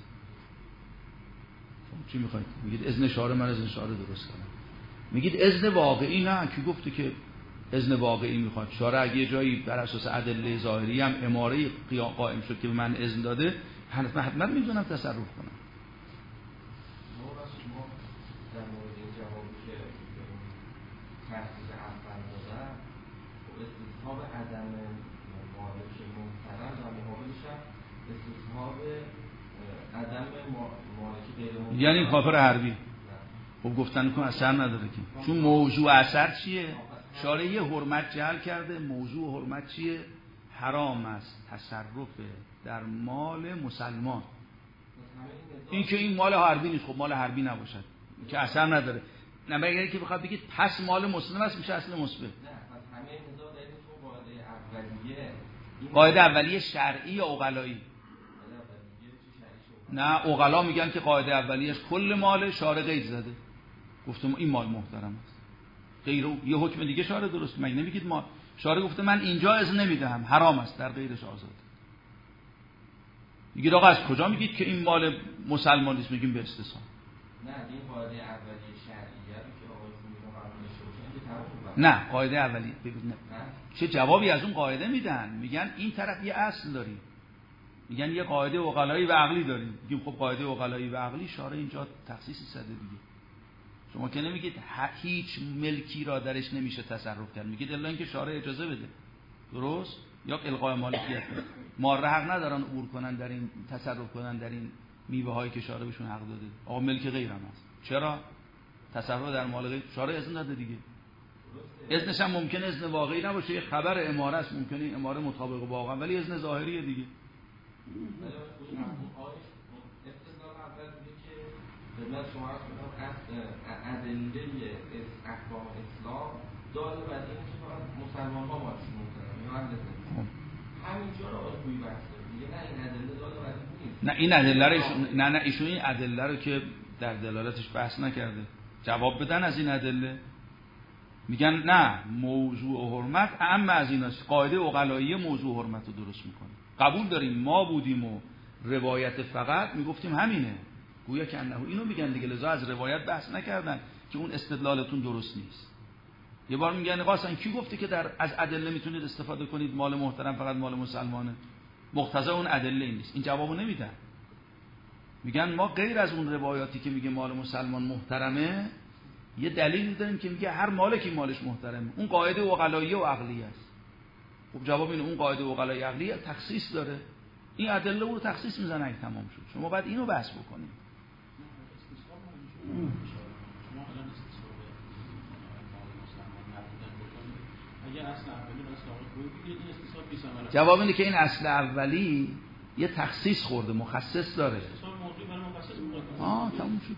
[SPEAKER 1] چی میخواید؟ میگید اذن شارع، من اذن شارع درست کنم. میگید اذن واقعی، نه کی گفته که اذن واقعی میخواد؟ شارع اگه یه جایی بر اساس ادله ظاهری هم اماره قائم شد که به من اذن داده، حتما میدونم تصرف کنم.
[SPEAKER 3] در مورد این جوابی که تحصیل اول دادن و استصحاب عدم مالک محترم و مقابلش هم استصحاب عدم مالک غیر محترم،
[SPEAKER 1] یعنی کافر حربی. خب گفتن کن اثر نداره که، چون موضوع اثر چیه؟ شارع یه حرمت جعل کرده. موضوع حرمت چیه؟ حرام است تصرف در مال مسلمان. این که این مال حربی نیست، خب مال حربی نباشد که اثر نداره. نمیگه که بخواد بگید پس مال مسلم است، میشه اصل مثبت.
[SPEAKER 3] نه، پس همه نزاع در این قاعده اولیه.
[SPEAKER 1] قاعده اولیه شرعی یا عقلایی؟ نه، عقلا میگن که قاعده اولیه‌اش کل مال، شارع قید زده، گفتم این مال محترم است. غیر یه حکم دیگه شارع درست مگه نمیگید؟ ما شارع گفته من اینجا اذن نمیدهم، حرام است، در غیرش آزاد. میگید آقا از کجا میگید که این مال مسلمان نیست؟ میگیم به استصحاب.
[SPEAKER 3] نه، این قاعده اولیه شرعیه که آقای خوبی قبولش شد.
[SPEAKER 1] نه، قاعده اولیه ببینید چه جوابی از اون قاعده میدن. میگن این طرف یه اصل داریم، میگن یه قاعده عقلایی و عقلی داریم. میگیم خب قاعده عقلایی و عقلی شارع اینجا تخصیصی زده دیگه. شما که نمیگید هیچ ملکی را درش نمیشه تصرف کرد، میگید الا اینکه شارع اجازه بده. درست؟ یا الغای مالکیت. ماره حق ندارن عبور کنن در این، تصرف کنن در این میوه هایی که شارع بهشون حق داده. آقا ملک غیرم هست. چرا؟ تصرف در مال غیر شارع اذن داده دیگه. اذنش هم ممکنه اذن واقعی نباشه، یه خبر اماره است، ممکنه اماره مطابق با واقعا، ولی اذن ظاهریه دیگه.
[SPEAKER 3] خدمت شما عرض کنم ادله احکام اسلام داده بر اینه که فقط مسلمان ها باید محترم یا همینجا رو آقای خویی بحث داره میگه نه این ادله داده بر این نیست.
[SPEAKER 1] نه این ادله رو ایشون این ادله رو که در دلالتش بحث نکرده. جواب بدن از این ادله. میگن نه موضوع حرمت اعم از ایناست. قاعده عقلایی موضوع حرمت رو درست میکنه. قبول داریم ما بودیم و روایت فقط میگفتیم همینه. گویا که انه اینو میگن دیگه، لذا از روایت بحث نکردن که اون استدلالتون درست نیست. یه بار میگن قاسم کی گفته که از ادله میتونید استفاده کنید مال محترم فقط مال مسلمانه؟ مقتضای اون ادله این نیست. این جوابو نمیدن. میگن ما غیر از اون روایاتی که میگه مال مسلمان محترمه یه دلیل داریم که میگه هر مالکی مالش محترمه. اون قاعده عقلایی و عقلی است. خب جواب اینه اون قاعده عقلایی عقلی تخصیص داره. این ادله رو تخصیص میزنه اگه تمام شد. شما باید اینو بحث بکنید. جواب اینه که این اصل اولی یه تخصیص خورده، مخصص داره. تموم شد.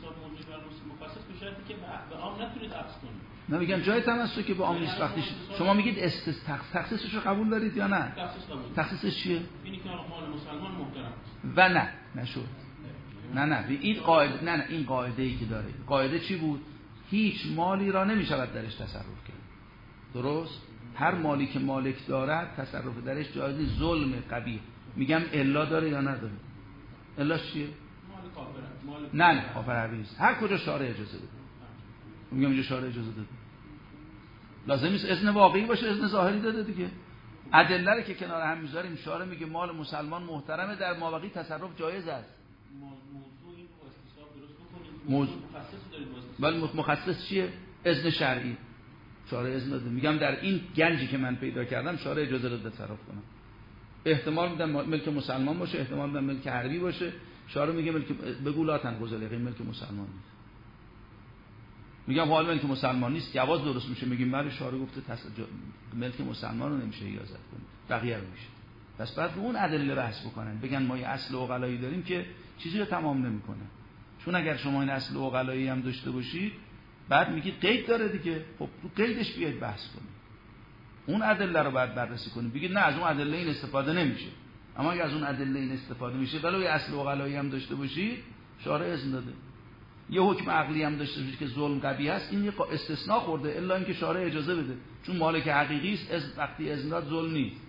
[SPEAKER 1] نه میگن جای تمسک که به عام نیست. وقتی شما میگید تخصیصش رو قبول دارید یا نه؟ تخصیصش چیه؟
[SPEAKER 2] اینی که مال مسلمان محترم
[SPEAKER 1] و نه نشد. نه این قاعده نه این قاعده ای که داره. قاعده چی بود؟ هیچ مالی را نمیشود درش تصرف کرد. درست؟ هر مالی که مالک دارد تصرف درش جایز نیست. ظلم قبیح. میگم الا داره یا نداره؟ الاش چیه؟
[SPEAKER 2] مال
[SPEAKER 1] نه کافر عویز. هر کجا شارع اجازه بده. میگم اینجا شارع اجازه داده. لازم نیست اذن واقعی باشه، اذن ظاهری داده دیگه. ادله رو که کنار هم میذاریم شارع میگه مال مسلمان محترمه، در مابقی تصرف جایز است.
[SPEAKER 2] موضوع این رو استصحاب درست بکنید.
[SPEAKER 1] موضوع
[SPEAKER 2] مخصص دارید
[SPEAKER 1] ولی مخصص چیه؟ اذن شرعی. شارع اذن داده. میگم در این گنجی که من پیدا کردم شارع اجازه داده تصرف کنم. احتمال میدم ملک مسلمان باشه، احتمال میدم ملک حربی باشه. شارع میگه ملک بگو لا تنقض این ملک مسلمان نیست. میگم حال ملک مسلمان نیست، جواز درست میشه. میگیم برای شارع گفته ملک مسلمان رو نمیشه اجازت کنید، بقیه رو میشه. پس بعد اون ادله بحث بکنن، بگن ما یه اصل عقلایی داریم که چیزی رو تمام نمیکنه. چون اگر شما این اصل عقلایی هم داشته باشید بعد میگید قید داره دیگه، خب تو قیدش بیاید بحث کنید. اون ادله رو باید بررسی کنید. بگید نه از اون ادله این استفاده نمیشه. اما اگر از اون ادله این استفاده میشه ولی اصل عقلایی هم داشته باشید شارع اذن داده. یه حکم عقلی هم داشته باشید که ظلم قبیح است، این یه استثناء خورده الا اینکه شارع اجازه بده، چون مالک حقیقی است وقتی اذن داد ظلم نیست.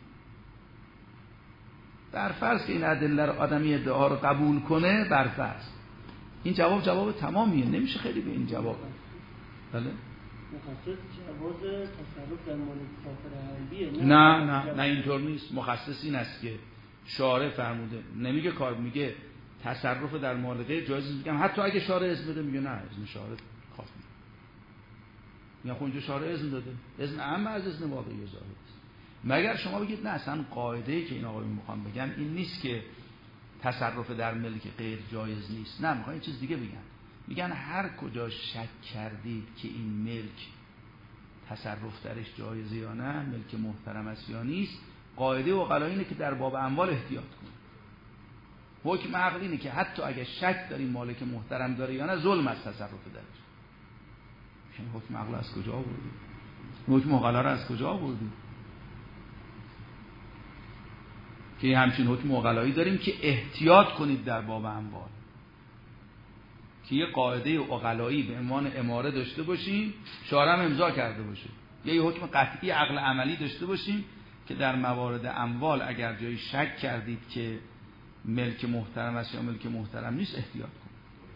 [SPEAKER 1] در فرض که این ادله رو آدمی ادعا رو قبول کنه بر فرض این جواب تمامیه، نمیشه خیلی به این جواب. بله
[SPEAKER 4] مخصص جواز تصرف در مال کافر حربیه.
[SPEAKER 1] نه اینطور نیست. مخصص این است که شارع فرموده، نمیگه کار، میگه تصرف در مال غیر جایز نیست. میگم حتی اگه شارع اذن بده، میگه نه اذن شارع کافی. میگم خب اینجا شارع اذن داده، اذن عام از اذن واقعی ظاهر است. مگر شما بگید نه اصلا قاعده‌ای که این آقایون میخوان بگن این نیست که تصرف در ملک غیر جایز نیست. نه میخوان یه چیز دیگه بگن. میگن هر کجا شک کردید که این ملک تصرف درش جایزه یا نه، ملک محترم است یا نیست، قاعده عقلا اینه که در باب اموال احتیاط کنید. حکم عقلی اینه که حتی اگه شک داریم مالک محترم داره یا نه ظلم است تصرف درش. این حکم عقل از کجا آوردید؟ حکم عقلا رو از کجا آوردید؟ که همچین حکم عقلایی داریم که احتیاط کنید در باب اموال، که یه قاعده عقلایی به عنوان اماره داشته باشیم، شارع هم امضا کرده باشه، یا یه حکم قطعی عقل عملی داشته باشیم که در موارد اموال اگر جایی شک کردید که ملک محترم است یا ملک محترم نیست احتیاط کنید.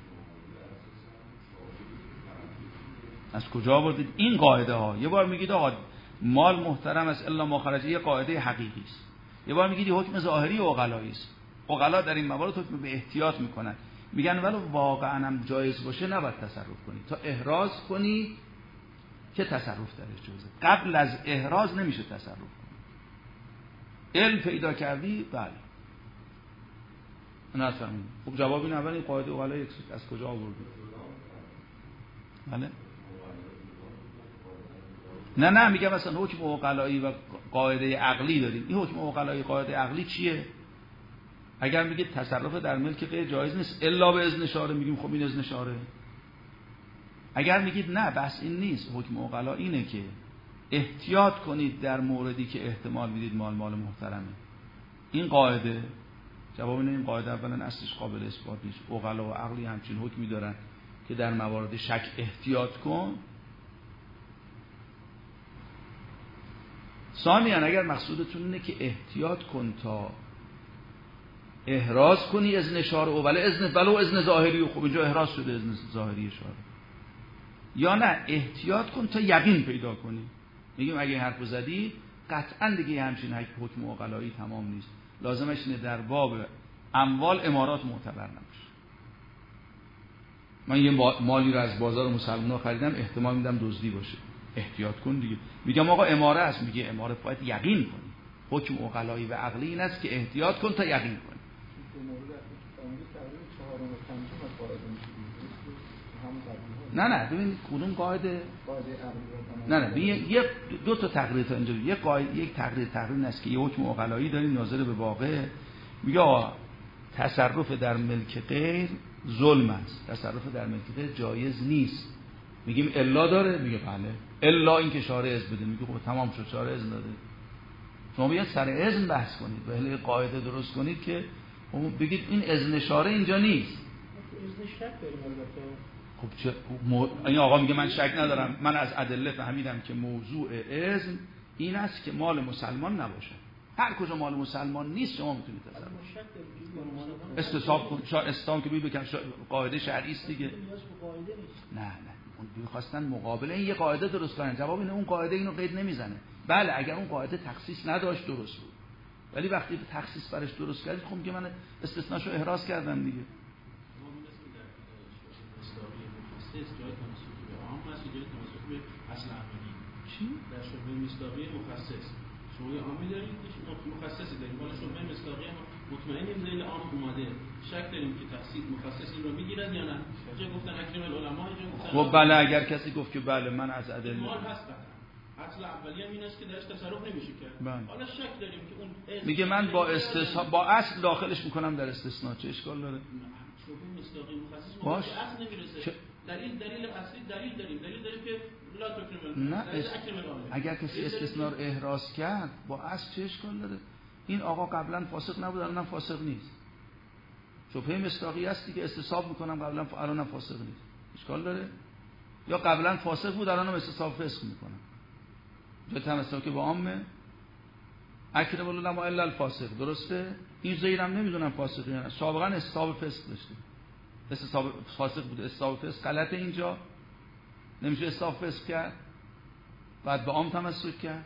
[SPEAKER 1] از کجا آوردید این قاعده ها؟ یه بار میگید آقا مال محترم است الا ما خرج، یه قاعده حقیقی است. یه بار میگید حکم ظاهری عقلایی است. عقلا در این موارد حکم به احتیاط میکنن. میگن ولی واقعا هم جایز باشه نباید تصرف کنی تا احراز کنی که تصرف درش جایزه. قبل از احراز نمیشه تصرف کنی. علم پیدا کردی بله نه فهمید. خب جواب این اول این قاعده عقلایی از کجا آوردی؟ بله نه میگم مثلا حکم عقلایی و قاعده عقلی داریم. این حکم عقلایی قاعده عقلی چیه؟ اگر میگید تصرف در ملک غیر جایز نیست الا به اذن شارع، میگیم خب این اذن شارع. اگر میگید نه بحث این نیست، حکم عقلا اینه که احتیاط کنید در موردی که احتمال میدید مال محترمه، این قاعده، جواب اینه این قاعده اولا اصلش قابل اثبات نیست. عقلا و عقلی همچین حکمی دارن که در موارد شک احتیاط کن. ثانیاً اگر مقصودتون اینه که احتیاط کن تا احراز کنی اذن شارع ولو اذن ظاهری، خب اینجا احراز شده اذن ظاهری شارع، یا نه احتیاط کن تا یقین پیدا کنی. میگیم اگه حرف زدی قطعاً دیگه همچین حکم عقلایی تمام نیست، لازمش اینه در باب اموال امارات معتبر نباشه. من یه مالی رو از بازار مسلمان‌ها خریدم، احتمال میدم دزدی باشه، احتیاط کن دیگه. میگم آقا اماره است، میگه اماره باید یقین کنی. حکم عقلایی و عقلی این است که احتیاط کن تا یقین کنی. نه ببین کدوم قاعده نه ببین یه دو تا تقریر تا اینجا، یک قاعده، یک تقریر است که یه حکم عقلایی داریم ناظر به واقع، میگه تصرف در ملک غیر ظلم است، تصرف در ملک غیر جایز نیست. میگیم الا داره، میگه بله الا این که شارع اذن بده، میگه خب تمام شد شارع اذن داده. شما باید سر اذن بحث کنید، به اهل قاعده درست کنید که بگید این اذن شارع اینجا نیست.
[SPEAKER 2] اذن شک داریم البته.
[SPEAKER 1] خب چه این آقا میگه من شک ندارم، من از ادله فهمیدم که موضوع اذن این است که مال مسلمان نباشه. هر کجا مال مسلمان نیست شما میتونید تصرف استصحاب که بگید قاعده شرعی است دیگه. نه اون می‌خواستن مقابل این یه قاعده درست کنن، جواب اینه اون قاعده اینو قید نمیزنه. بله اگر اون قاعده تخصیص نداشت درست بود، ولی وقتی تخصیص برش درست کردید خب میگه من استثناشو احراز کردم دیگه.
[SPEAKER 5] جای تمسک به عام هست، جای تمسک به اصل عملی.
[SPEAKER 1] چی؟
[SPEAKER 5] در شبهه مصداقی مخصص شبهه عامی داریم که مخصصی داریم، ولی شبهه مصداقی مطمئنیم ذیل عام اومده، شک داریم که تخصیص مخصص این رو میگیرد یا نه. جا گفتن اکرم العلماء، جا گفتن
[SPEAKER 1] خب بله اگر کسی گفت که بله من از ادله
[SPEAKER 5] مال هست اصل اولیه این است که درش تصرف نمیشه کرد. حالا شک داریم که اون
[SPEAKER 1] میگه من با اصل داخلش میکنم در استثناء، چه اشکال داره؟
[SPEAKER 5] شبهه مصداقی مخصص
[SPEAKER 1] باش
[SPEAKER 5] اصل نمیرسه. دلیل اصلی داریم که لا تکرم
[SPEAKER 1] نه اگر کسی استثناء رو احراز کرد با اصل چه اشکال داره؟ این آقا قبلا فاسق نبود الانم فاسق نیست، شبهه مصداقی است که استصحاب میکنم قبلا الانم فاسق نیست، اشکال داره؟ یا قبلا فاسق بود الانم استصحاب فسق میکنم، جای تمسک که با عامه اکرم العلماء الا الفاسق، درسته؟ این زیرم نمیدونم فاسقی نه، سابقا استصحاب فسق داشته، استصحاب فاسق بود، استصحاب فسق غلطه، اینجا نمیشه استصحاب فسق کرد بعد به عام تمسک کرد.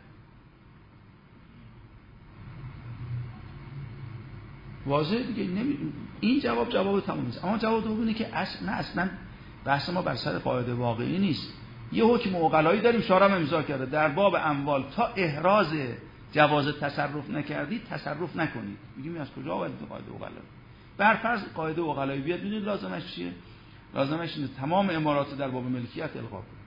[SPEAKER 1] واضحه دیگه. این جواب تمام نیست. اما جواب دوم اینه که اصلا بحث ما بر سر قاعده واقعی نیست. یه حکم عقلایی داریم شارع امضا کرده در باب اموال تا احراز جواز تصرف نکردید تصرف نکنید. میگیم از کجا اومد قاعده عقلایی؟ بر فرض قاعده عقلایی بیاد، ببینید لازمش چیه؟ لازمش اینه تمام امارات در باب ملکیت الغا کنید.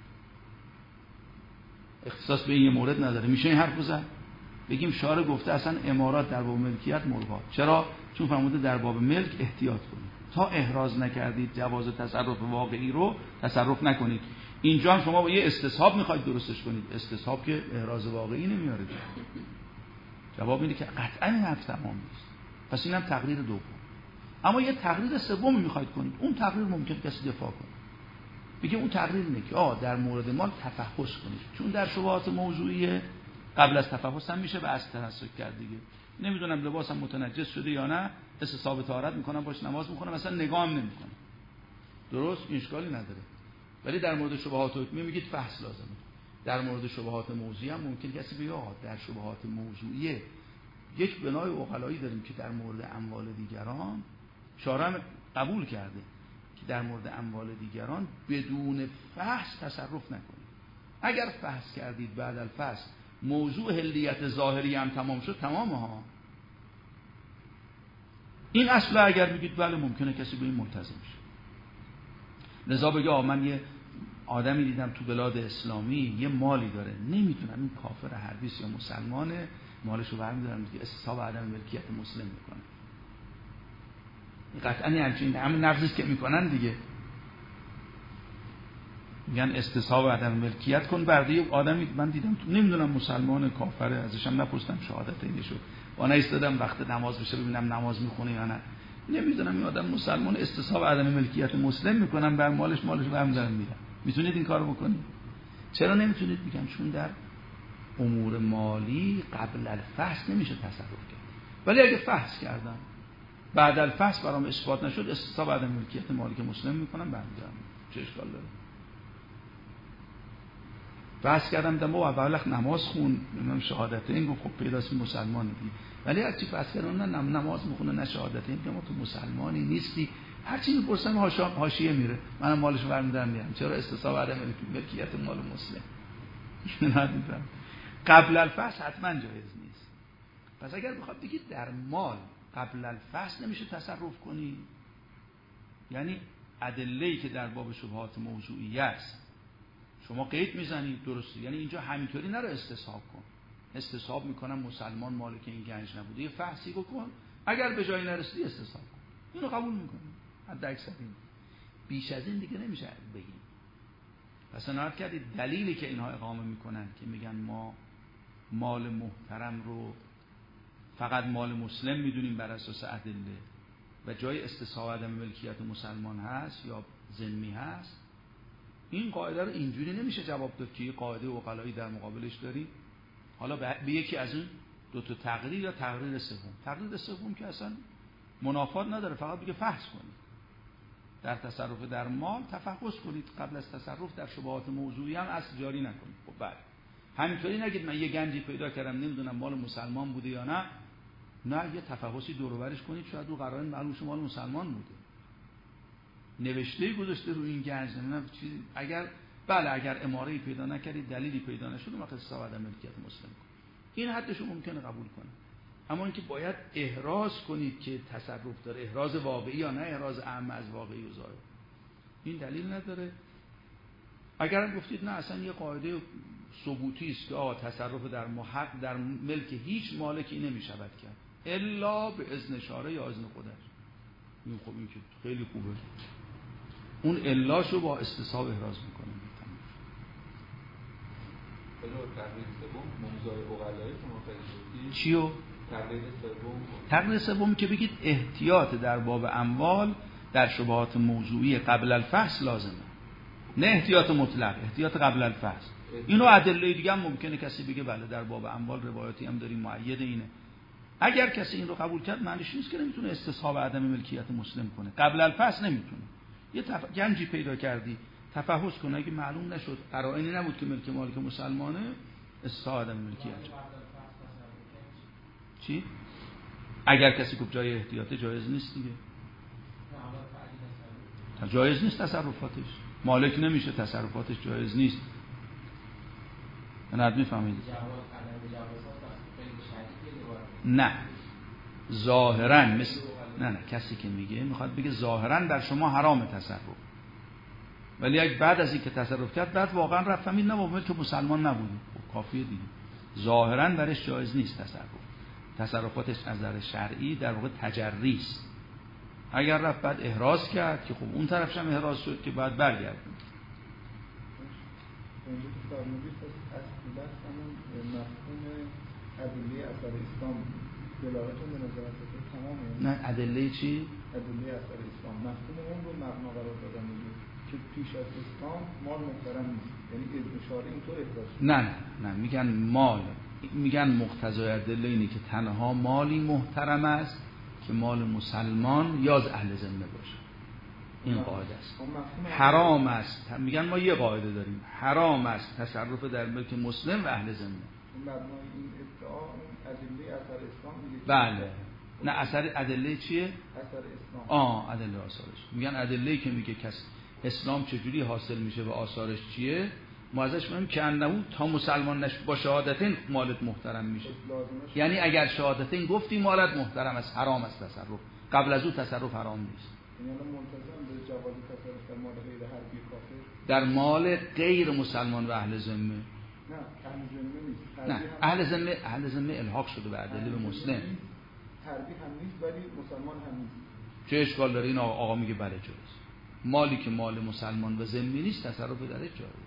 [SPEAKER 1] اختصاص به این مورد نداره. میشه این حرف بزن؟ بگیم شارع گفته اصلا امارات در باب ملکیت ملغا. چرا؟ چون فرموده در باب ملک احتیاط کنید. تا احراز نکردید جواز تصرف واقعی رو تصرف نکنید. اینجا هم شما با یه استصحاب میخواید درستش کنید. استصحاب که احراز واقعی نمیاره. جواب اینه که قطعا این حرف تمام نیست. پس اینم تقریر دوم. اما یه تقریر سوم میخواید کنید. اون تقریر ممکن کسی دفاع کنه. میگه اون تقریر اینه که در مورد مال تفحص کنید. چون در شبهات موضوعی قبل از تفحص هم میشه به اصل تمسک کرد دیگه. نمیدونم لباسم متنجس شده یا نه، استصحاب طهارت میکنم باش نماز میخونم، مثلا نگاهم نمیکنم. درست، این اشکالی نداره. ولی در مورد شبهات حکمی میگید فحص لازمه. در مورد شبهات موضوعی هم ممکن کسی بگه در شبهات موضوعی یک بنای عقلایی داریم که در مورد اموال دیگران شارع قبول کرده که در مورد اموال دیگران بدون فحص تصرف نکنید. اگر فحص کردید بعد الفحص موضوع حلیت ظاهری هم تمام شد، تمامه ها. این اصلا اگر بگید بله ممکنه کسی به این ملتزم شه. لذا بگه من یه آدمی دیدم تو بلاد اسلامی یه مالی داره، نمیدونم این کافر حربیست یا مسلمانه، مالشو برمی‌دارن دیگه استصحاب عدم ملکیت مسلم میکنه. قطعا همین نقضی که میکنن دیگه. میگن استصحاب عدم ملکیت کن بر یه آدمی. من دیدم نمیدونم مسلمان کافره، ازشم نپرسیدم شهادت اینه شد، وانا ایستادم وقت نماز بشه ببینم نماز میخونه یا نه. نمیدونم این آدم مسلمان استصحاب عدم ملکیت مسلم میکنن بر مالش برم دارن میرن. میتونید این کارو بکنید؟ چرا نمیتونید؟ میگن چون در امور مالی قبل الفحص نمیشه تصرف کرد، ولی اگه فحص کردم بعد الفحص برام اثبات نشد استصحاب عدم ملکیت مالی که مسلم میکنم برمی‌دارم. چه اشکال داره؟ بحث کردم دم و اول نماز خون نمیدونم شهادتین گفت خب پیداست مسلمانی دی، ولی هرچی بحث کردم نه نماز میخونه نه شهادتین، میگم تو مسلمانی نیستی. هرچی میپرسم حاشیه میره، منم مالش برمی‌دارم میام. چرا استصحاب عدم ملکیت مال مسلم؟ ندیدم. قبل الفحص حتما جایز نیست. پس اگر بخواد بگید در مال قبل الفحص نمیشه تصرف کنی، یعنی ادله‌ای که در باب شبهات موضوعی است شما قید میزنید درسته، یعنی اینجا همینطوری نرو استصحاب کن. استصحاب میکنم مسلمان مالک این گنج نبوده، یه فحصی بکن، اگر به جایی نرسیدی استصحاب کن. اینو قبول میکنیم حد اکثر این. بیش از این دیگه نمیشه بگیم. پس نهایت کردید دلیلی که اینها اقامه میکنن که میگن ما مال محترم رو فقط مال مسلم میدونیم بر اساس ادله و جای استصحاب عدم ملکیت مسلمان هست یا ذمی هست، این قاعده رو اینجوری نمیشه جواب داد که یه قاعده عقلایی در مقابلش داریم. حالا به یکی از اون دو تا تقریر یا تقریر سوم که اصلا منافات نداره، فقط بگه فحص کنید در تصرف در مال تفحص کنید قبل از تصرف در شبهات موضوعی هم اصل جاری نکنید. خب بله همینطوری نگید من یه گنجی پیدا کردم نمیدونم مال مسلمان بوده یا نه یه تفحصی دور و برش کنید، شاید رو قرائن معلوم مال مسلمان بوده، نوشته گذاشته رو این گنج نمیدونم چیزی. اگر اماره‌ای پیدا نکردید دلیلی پیدا نشد اون وقت استصحاب عدم ملکیت مسلم کنید. این حدش رو ممکنه قبول کنه، اما اینکه باید احراز کنید که تصرف داره، احراز واقعی یا نه احراز اعم از واقعی و ظاهر، این دلیل نداره. اگر گفتید نه اصلا یه قاعده ثبوتی است که تصرف در ملک هیچ مالکی نمیشود کرد الا به اذن شارع یا اذن خودش، این خب این که خیلی خوبه، اون الاشو با استصحاب احراز میکنه. چیو؟ تقریر سوم که بگید احتیاط در باب اموال در شبهات موضوعی قبل الفحص لازمه، نه احتیاط مطلق، احتیاط قبل الفحص. اینو ادله دیگه هم ممکنه کسی بگه بله در باب اموال روایتی هم داریم مؤید اینه. اگر کسی این رو قبول کرد معنیش نیست که نمیتونه استصحاب عدم ملکیت مسلم کنه، قبل الفحص نمیتونه. یه گنجی پیدا کردی تفحص کنه، اگه معلوم نشد قرائنی نبود که ملک مالک مسلمانه استصحاب عدم ملکیت. چی؟ اگر کسی گفت جای احتیاط جایز نیست دیگه، جایز نیست تصرفاتش، مالک نمیشه تصرفاتش جایز نیست. نه میفهمید؟ نه ظاهرا مثل نه کسی که میخواد بگه ظاهرا در شما حرام تصرف، ولی اگه بعد از این که تصرف کرد بعد واقعا رفت فهمید نه واقعا تو مسلمان نبودی، خب کافیه دیگه. ظاهرا برش جایز نیست تصرفاتش از نظر شرعی در واقع تجری است. اگر رفت بعد احراز کرد که خب اون طرفش هم احراز شد که بعد برگردیم.
[SPEAKER 6] اونجا که فرمودید اصل بحث همون مفهوم ادله اثر اسلام دلالتون به نظرتون تمامه؟ نه
[SPEAKER 1] ادله چی؟
[SPEAKER 6] ادله اثر اسلام مفهوم اون رو مبنا قرار دادن که پیش از اسلام مال محترم نیست، یعنی اذن شارع اینطور احراز
[SPEAKER 1] نه میگن مال، میگن مقتضای ادله اینه که تنها مالی محترم است که مال مسلمان یا از اهل ذمه باشه. این قاعده است. حرام است، میگن ما یه قاعده داریم، حرام است تصرف در ملک مسلم و اهل ذمه.
[SPEAKER 6] مبنای این ادعا ادله اثر اسلام میگه.
[SPEAKER 1] بله. نه اثر ادله چیه؟
[SPEAKER 6] اثر اسلام.
[SPEAKER 1] ادله آثارش. میگن ادله‌ای که میگه کس اسلام چجوری حاصل میشه و آثارش چیه؟ ما ازش میگیم که انه تا مسلمان نشه با شهادتین مالت محترم میشه. یعنی اگر شهادتین گفتی مالت محترم است، حرام است تصرف. قبل از او تصرف حرام نیست.
[SPEAKER 6] یعنی منتظم به جواز تصرف در مال غیر حربی کافر؟
[SPEAKER 1] در مال غیر مسلمان و اهل ذمه.
[SPEAKER 6] نه اهل ذمه نیست.
[SPEAKER 1] نه اهل ذمه الحاق شده به ادله به مسلم.
[SPEAKER 6] حربی هم نیست ولی مسلمان هم نیست.
[SPEAKER 1] چه اشکال داره؟ این آقا میگه بله جایز. مالی که مال مسلمان و ذمه نیست تصرف درش جایز.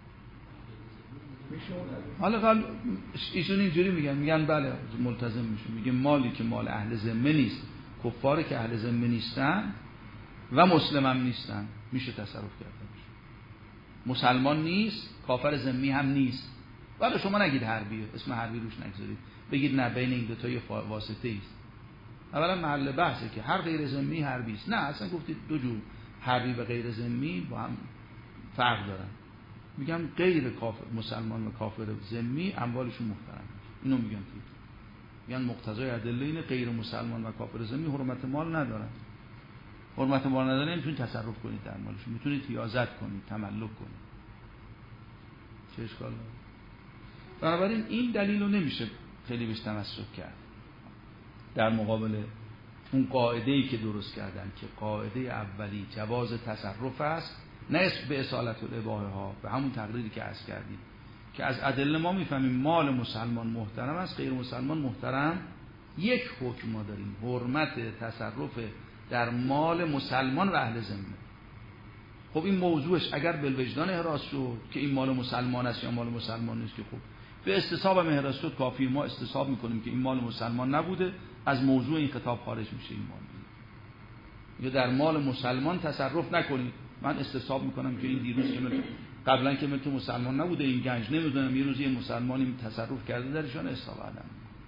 [SPEAKER 1] حالا ایشون اینجوری میگن بله ملتزم میشون، میگه مالی که مال اهل ذمه نیست، کفاره که اهل ذمه نیستن و مسلم هم نیستن میشه تصرف کرده. مسلمان نیست، کافر ذمی هم نیست. ولی شما نگید حربیه، اسم حربی روش نگذارید، بگید نه بین این دو تا واسطه است. اولا محل بحثه که هر غیر ذمی حربی است. نه اصلا گفتید دو جور حربی و غیر ذمی با هم فرق دارن. میگم غیر کافر مسلمان و کافر ذمی اموالشون محترم. اینو میگن میگن مقتضای ادله اینه غیر مسلمان و کافر ذمی حرمت مال ندارن. حرمت مال ندارن نمیتونید تصرف کنید در مالشون، میتونید حیازت کنید، تملک کنید. چه اشکال داره؟ بنابراین این دلیل رو نمیشه خیلی بهش تمسک کرد در مقابل اون قاعده‌ای که درست کردن که قاعده اولی جواز تصرف است، نه به اصالت الاباحه ها، به همون تقریری که عرض کردیم که از ادله ما میفهمیم مال مسلمان محترم است، غیر مسلمان محترم. یک حکم ما داریم، حرمت تصرف در مال مسلمان و اهل ذمه. خب این موضوعش اگر بالوجدان احراز شد که این مال مسلمان است یا مال مسلمان نیست، که خب به استصحاب هم احراز شد کافی، ما استصحاب میکنیم که این مال مسلمان نبوده، از موضوع این خطاب خارج میشه. این مال یا در مال مسلمان تصرف نکنید. من استصحاب میکنم که این دیروز که قبلا که ملک مسلمان نبوده این گنج، نمیدونم یه روزی مسلمانی تصرف کرده درشان، استصحاب آدم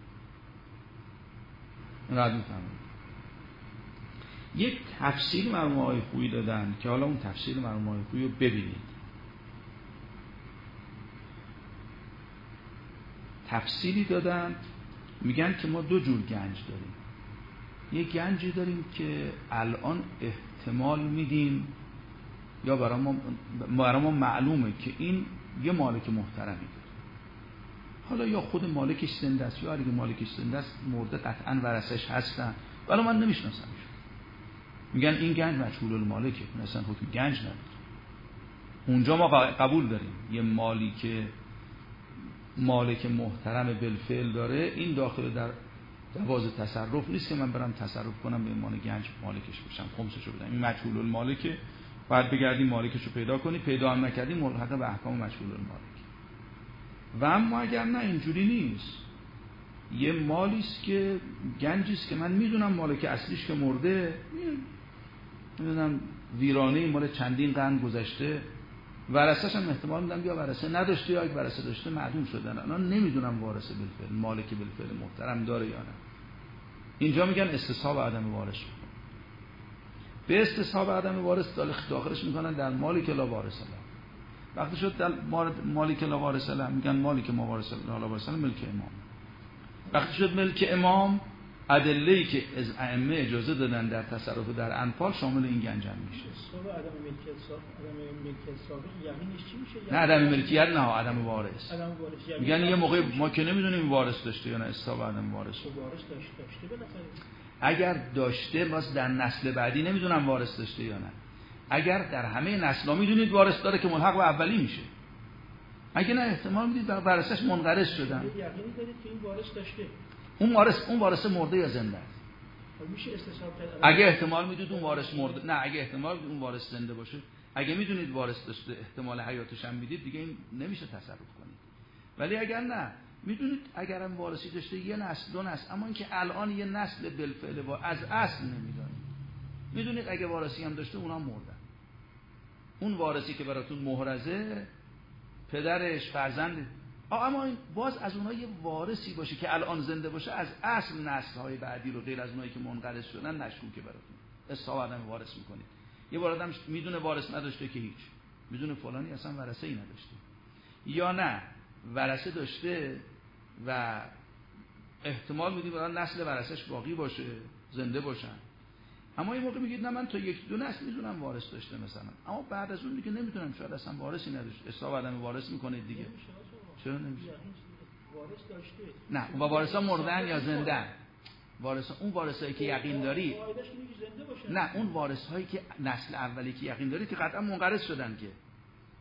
[SPEAKER 1] رد میفهمم. یک تفسیر مرحوم آقای خویی دادن که حالا اون تفسیر مرحوم آقای خویی رو ببینید. تفسیری دادن، میگن که ما دو جور گنج داریم. یک گنجی داریم که الان احتمال میدیم یا برای ما معلومه که این یه مالک محترمی داره. حالا یا خود مالکش زنده است یا اگه مالکش زنده است مرده قطعا ورثش هستن، ولی من نمیشناسمش. میگن این گنج مجهول المالکه، مثلا حکم گنج نداره. اونجا ما قبول داریم یه مالی که مالک محترم بالفعل داره، این داخل در جواز تصرف نیست که من برم تصرف کنم به عنوان گنج مالکش بشم، خمسشو بدم. این مجهول المالکه، باید بگردیم مالکشو پیدا کنی، پیدا هم نکردیم ملحق به احکام مجهول المالک. و اما اگر نه اینجوری نیست، یه مالی است که گنجی است که من میدونم مالک اصلیش که مرده، میدونم ویرانه مال چندین قرن گذشته، ورثه‌ش هم احتمال میدم یا ورثه نداشته یا اگه ورثه داشته معدوم شدن. الان نمیدونم وارث بالفعل مالک بالفعل محترم داره یا نه. اینجا میگن استصحاب عدم وارث. به استصحاب عدم وارث داخلش میکنن در مالی که لا وارث له. وقتی شد در مالی که لا وارث له میگن مالی که ما وارث لا وارث له ملک امام. وقتی شد ملک امام، ادله‌ای که از ائمه اجازه دادن در تصرف در انفال شامل این گنج هم میشه.
[SPEAKER 2] استصحاب عدم ملکیت سابق یقینش چی میشه؟
[SPEAKER 1] نه عدم ملکیت، نه عدم وارث. میگن یه موقع ما که نمیدونیم وارث داشته یا نه، استصحاب عدم وارث.
[SPEAKER 2] وارث داشته بالاخره.
[SPEAKER 1] اگر داشته باز در نسل بعدی نمیدونم وارث داشته یا نه. اگر در همه نسل‌ها میدونید وارث داره که ملحق به اولی میشه. اگه نه احتمال میدید ورثش منقرض شدن.
[SPEAKER 2] یقینی دارید که این وارث داشته.
[SPEAKER 1] اون وارث مرده یا زنده است؟
[SPEAKER 2] میشه استصحاب کرد.
[SPEAKER 1] اگه احتمال میدید اون وارث مرده، نه اگه احتمال میدید اون وارث زنده باشه، اگه میدونید وارث داشته احتمال حیاتش هم میدید، دیگه این نمیشه تصرف کنید. ولی اگر نه میدونید اگرم وارثی داشته یه نسل دو نسل، اما اینکه الان یه نسل بالفعل با از اصل نمیدونید، میدونید اگه وارثی هم داشته اونا مردن. اون وارثی که براتون محرزه پدرش، فرزند، اما این باز از اونها یه وارثی باشه که الان زنده باشه، از اصل نسل‌های بعدی رو غیر از اونایی که منقرض شدن نشکوکه براتون. استصحاب عدم وارث میکنید. یه بار آدم میدونه وارث نداشته که هیچ، میدونه فلانی اصلا ورثه‌ای نداشته، یا نه ورثه داشته و احتمال میدیم برای نسل ورثه‌اش باقی باشه، زنده باشن. اما این موقع میگید نه من تا یک دو نسل میدونم وارث داشته مثلا، اما بعد از اون دیگه نمیدونم، شاید اصلا وارثی نداشته. استصحاب عدم وارث میکنید دیگه. چرا نمیشه؟
[SPEAKER 2] وارث داشته.
[SPEAKER 1] نه، با وارثا مردن یا زنده‌ن. اون وارثایی که یقین داری، نه اون وارثهایی که نسل اولی که یقین داری که قطعا منقرض شدن، که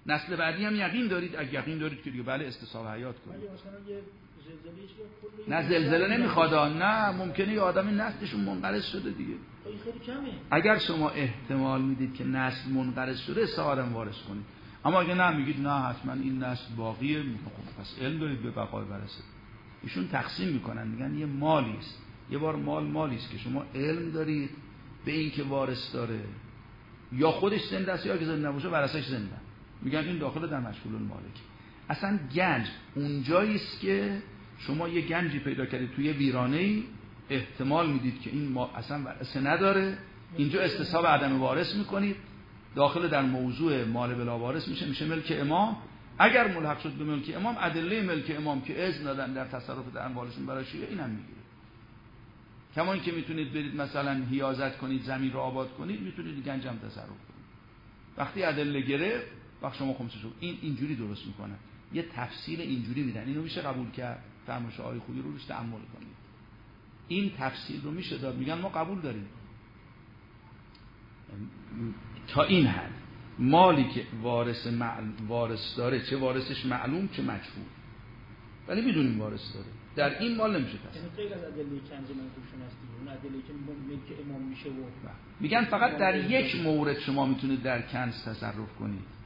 [SPEAKER 1] نسل بعدی هم یقین دارید، اگه یقین دارید که دیگه بله استصحاب حیات کنید.
[SPEAKER 2] ولی مثلا یه
[SPEAKER 1] نه زلزله نمیخواد، نه ممکنه یه آدمی نسلشون منقرض شده دیگه.
[SPEAKER 2] خیلی کمه.
[SPEAKER 1] اگر شما احتمال میدید که نسل منقرض شده استعاره وارث کنید، اما اگه نه میگید نه حتما این نسل باقیه، خب پس علم دارید به بقای برسه. ایشون تقسیم میکنن میگن یه مالی است، یه بار مالی است که شما علم دارید به این که وارث داره، یا خودش زنده است یا اگه زنده نباشه ورثه‌اش زنده، میگن این داخل در مشغول المالک. اصلا گنج اونجایی است که شما یه گنجی پیدا کردید توی ویرانه‌ای، احتمال میدید که این اصلا ورثه نداره، اینجا استصحاب عدم وارث میکنید، داخل در موضوع مال بلا وارث میشه ملک امام. اگر ملحق شد به ملک امام، ادله ملک امام که اذن دادن در تصرف در اموالشون برای شیعه اینم میگیره. کما اینکه میتونید برید مثلا حیازت کنید، زمین رو آباد کنید، میتونید گنج هم تصرف کنید. وقتی ادله گرفت وقت شما خمسه شد. اینجوری درست میکنن، یه تفصیل اینجوری میدن. اینو میشه قبول کرد، فهم شعاری خوبی رو روش تأمل کنید. این تفصیل رو میشه داد، میگن ما قبول داریم تا این حد. مالی که وارث داره، چه وارثش معلوم چه مجهول، ولی میدونیم وارث داره، در این مال نمیشه تصرف.
[SPEAKER 2] یعنی غیر از ادله کنز منقوشون هست دیگه، اون ادله که ملک امام میشه و
[SPEAKER 1] میگن فقط در یک مورد شما میتونید در کنز تصرف کنید.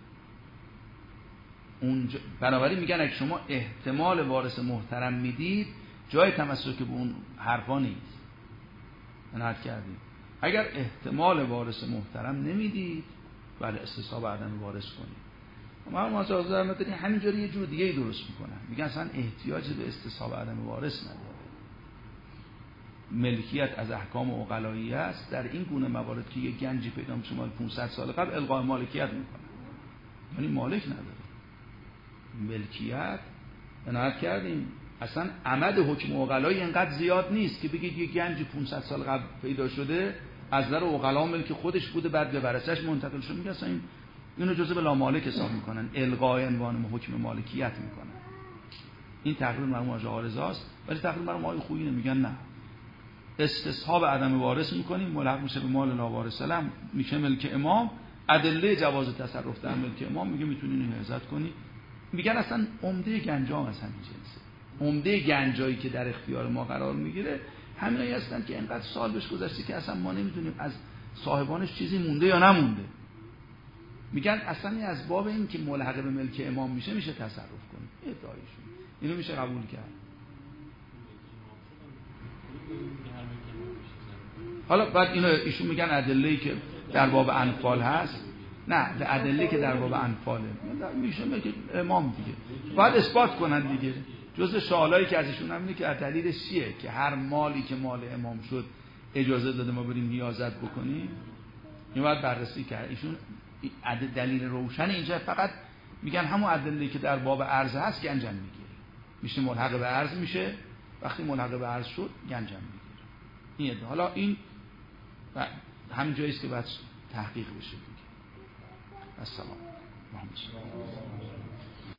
[SPEAKER 1] اونجا بنابراین میگن اگه شما احتمال وارث محترم میدید، جای تمسک به اون حرفا نیست. نهاد کردیم. اگر احتمال وارث محترم نمیدید، بله استصحاب عدم وارث کنید. ما مازادار مدنی همینجوری یه جور دیگه درست میکنن، میگن اصلا احتیاج به استصحاب عدم وارث نداره. ملکیت از احکام عقلایی است. در این گونه موارد که یه گنجی پیدا میشه مال 500 سال قبل، الغای مالکیت میکنن، یعنی مالک نداره. ملکیت عنایت کردیم. اصلا عمد حکم عقلایی اینقدر زیاد نیست که بگید یه گنجی 500 سال قبل پیدا شده، از نظر عقلا ملک خودش بوده، بعد به ورثه‌اش منتقل شد. میگه اصلا اینو جزء بلا مالک حساب میکنن، الغای عنوان حکم مالکیت میکنن. این تقریر مرحوم آقا رضاست، ولی تقریر مرحوم آقای خویی میگن نه، استصحاب عدم وارث میکنیم، ملحق میشه به مال لاوارث لم، میشه ملک امام. ادله جواز تصرف در ملک امام میگه میتونین اینو حفاظت کنی. میگن اصلا عمده گنجام از همین جنسه. عمده گنجایی که در اختیار ما قرار میگیره همینایی هستن که اینقدر سال بهش گذشته که اصلا ما نمیدونیم از صاحبانش چیزی مونده یا نمونده. میگن اصلا این از باب این که ملحق به ملک امام میشه تصرف کنیم. ادعایشون اینو میشه قبول کرد. حالا بعد اینو ایشون میگن ادله‌ای که در باب انفال هست، نه به ادله که در باب انفاله میشه میگه امام دیگه باید اثبات کنن دیگه. جزء سوالایی که ازشون هم اینه که دلیلش چیه که هر مالی که مال امام شد اجازه داده ما بریم نیازت بکنیم. این باید بررسی کرد. ایشون دلیل روشن اینجا فقط میگن همون ادله‌ای که در باب عرض هست گنجم میگیره، میشه ملحق به عرض میشه. وقتی ملحق به عرض شد گنجم میگیره. این حالا این همین جایی است که باید تحقیق بشه دیگه. السلام.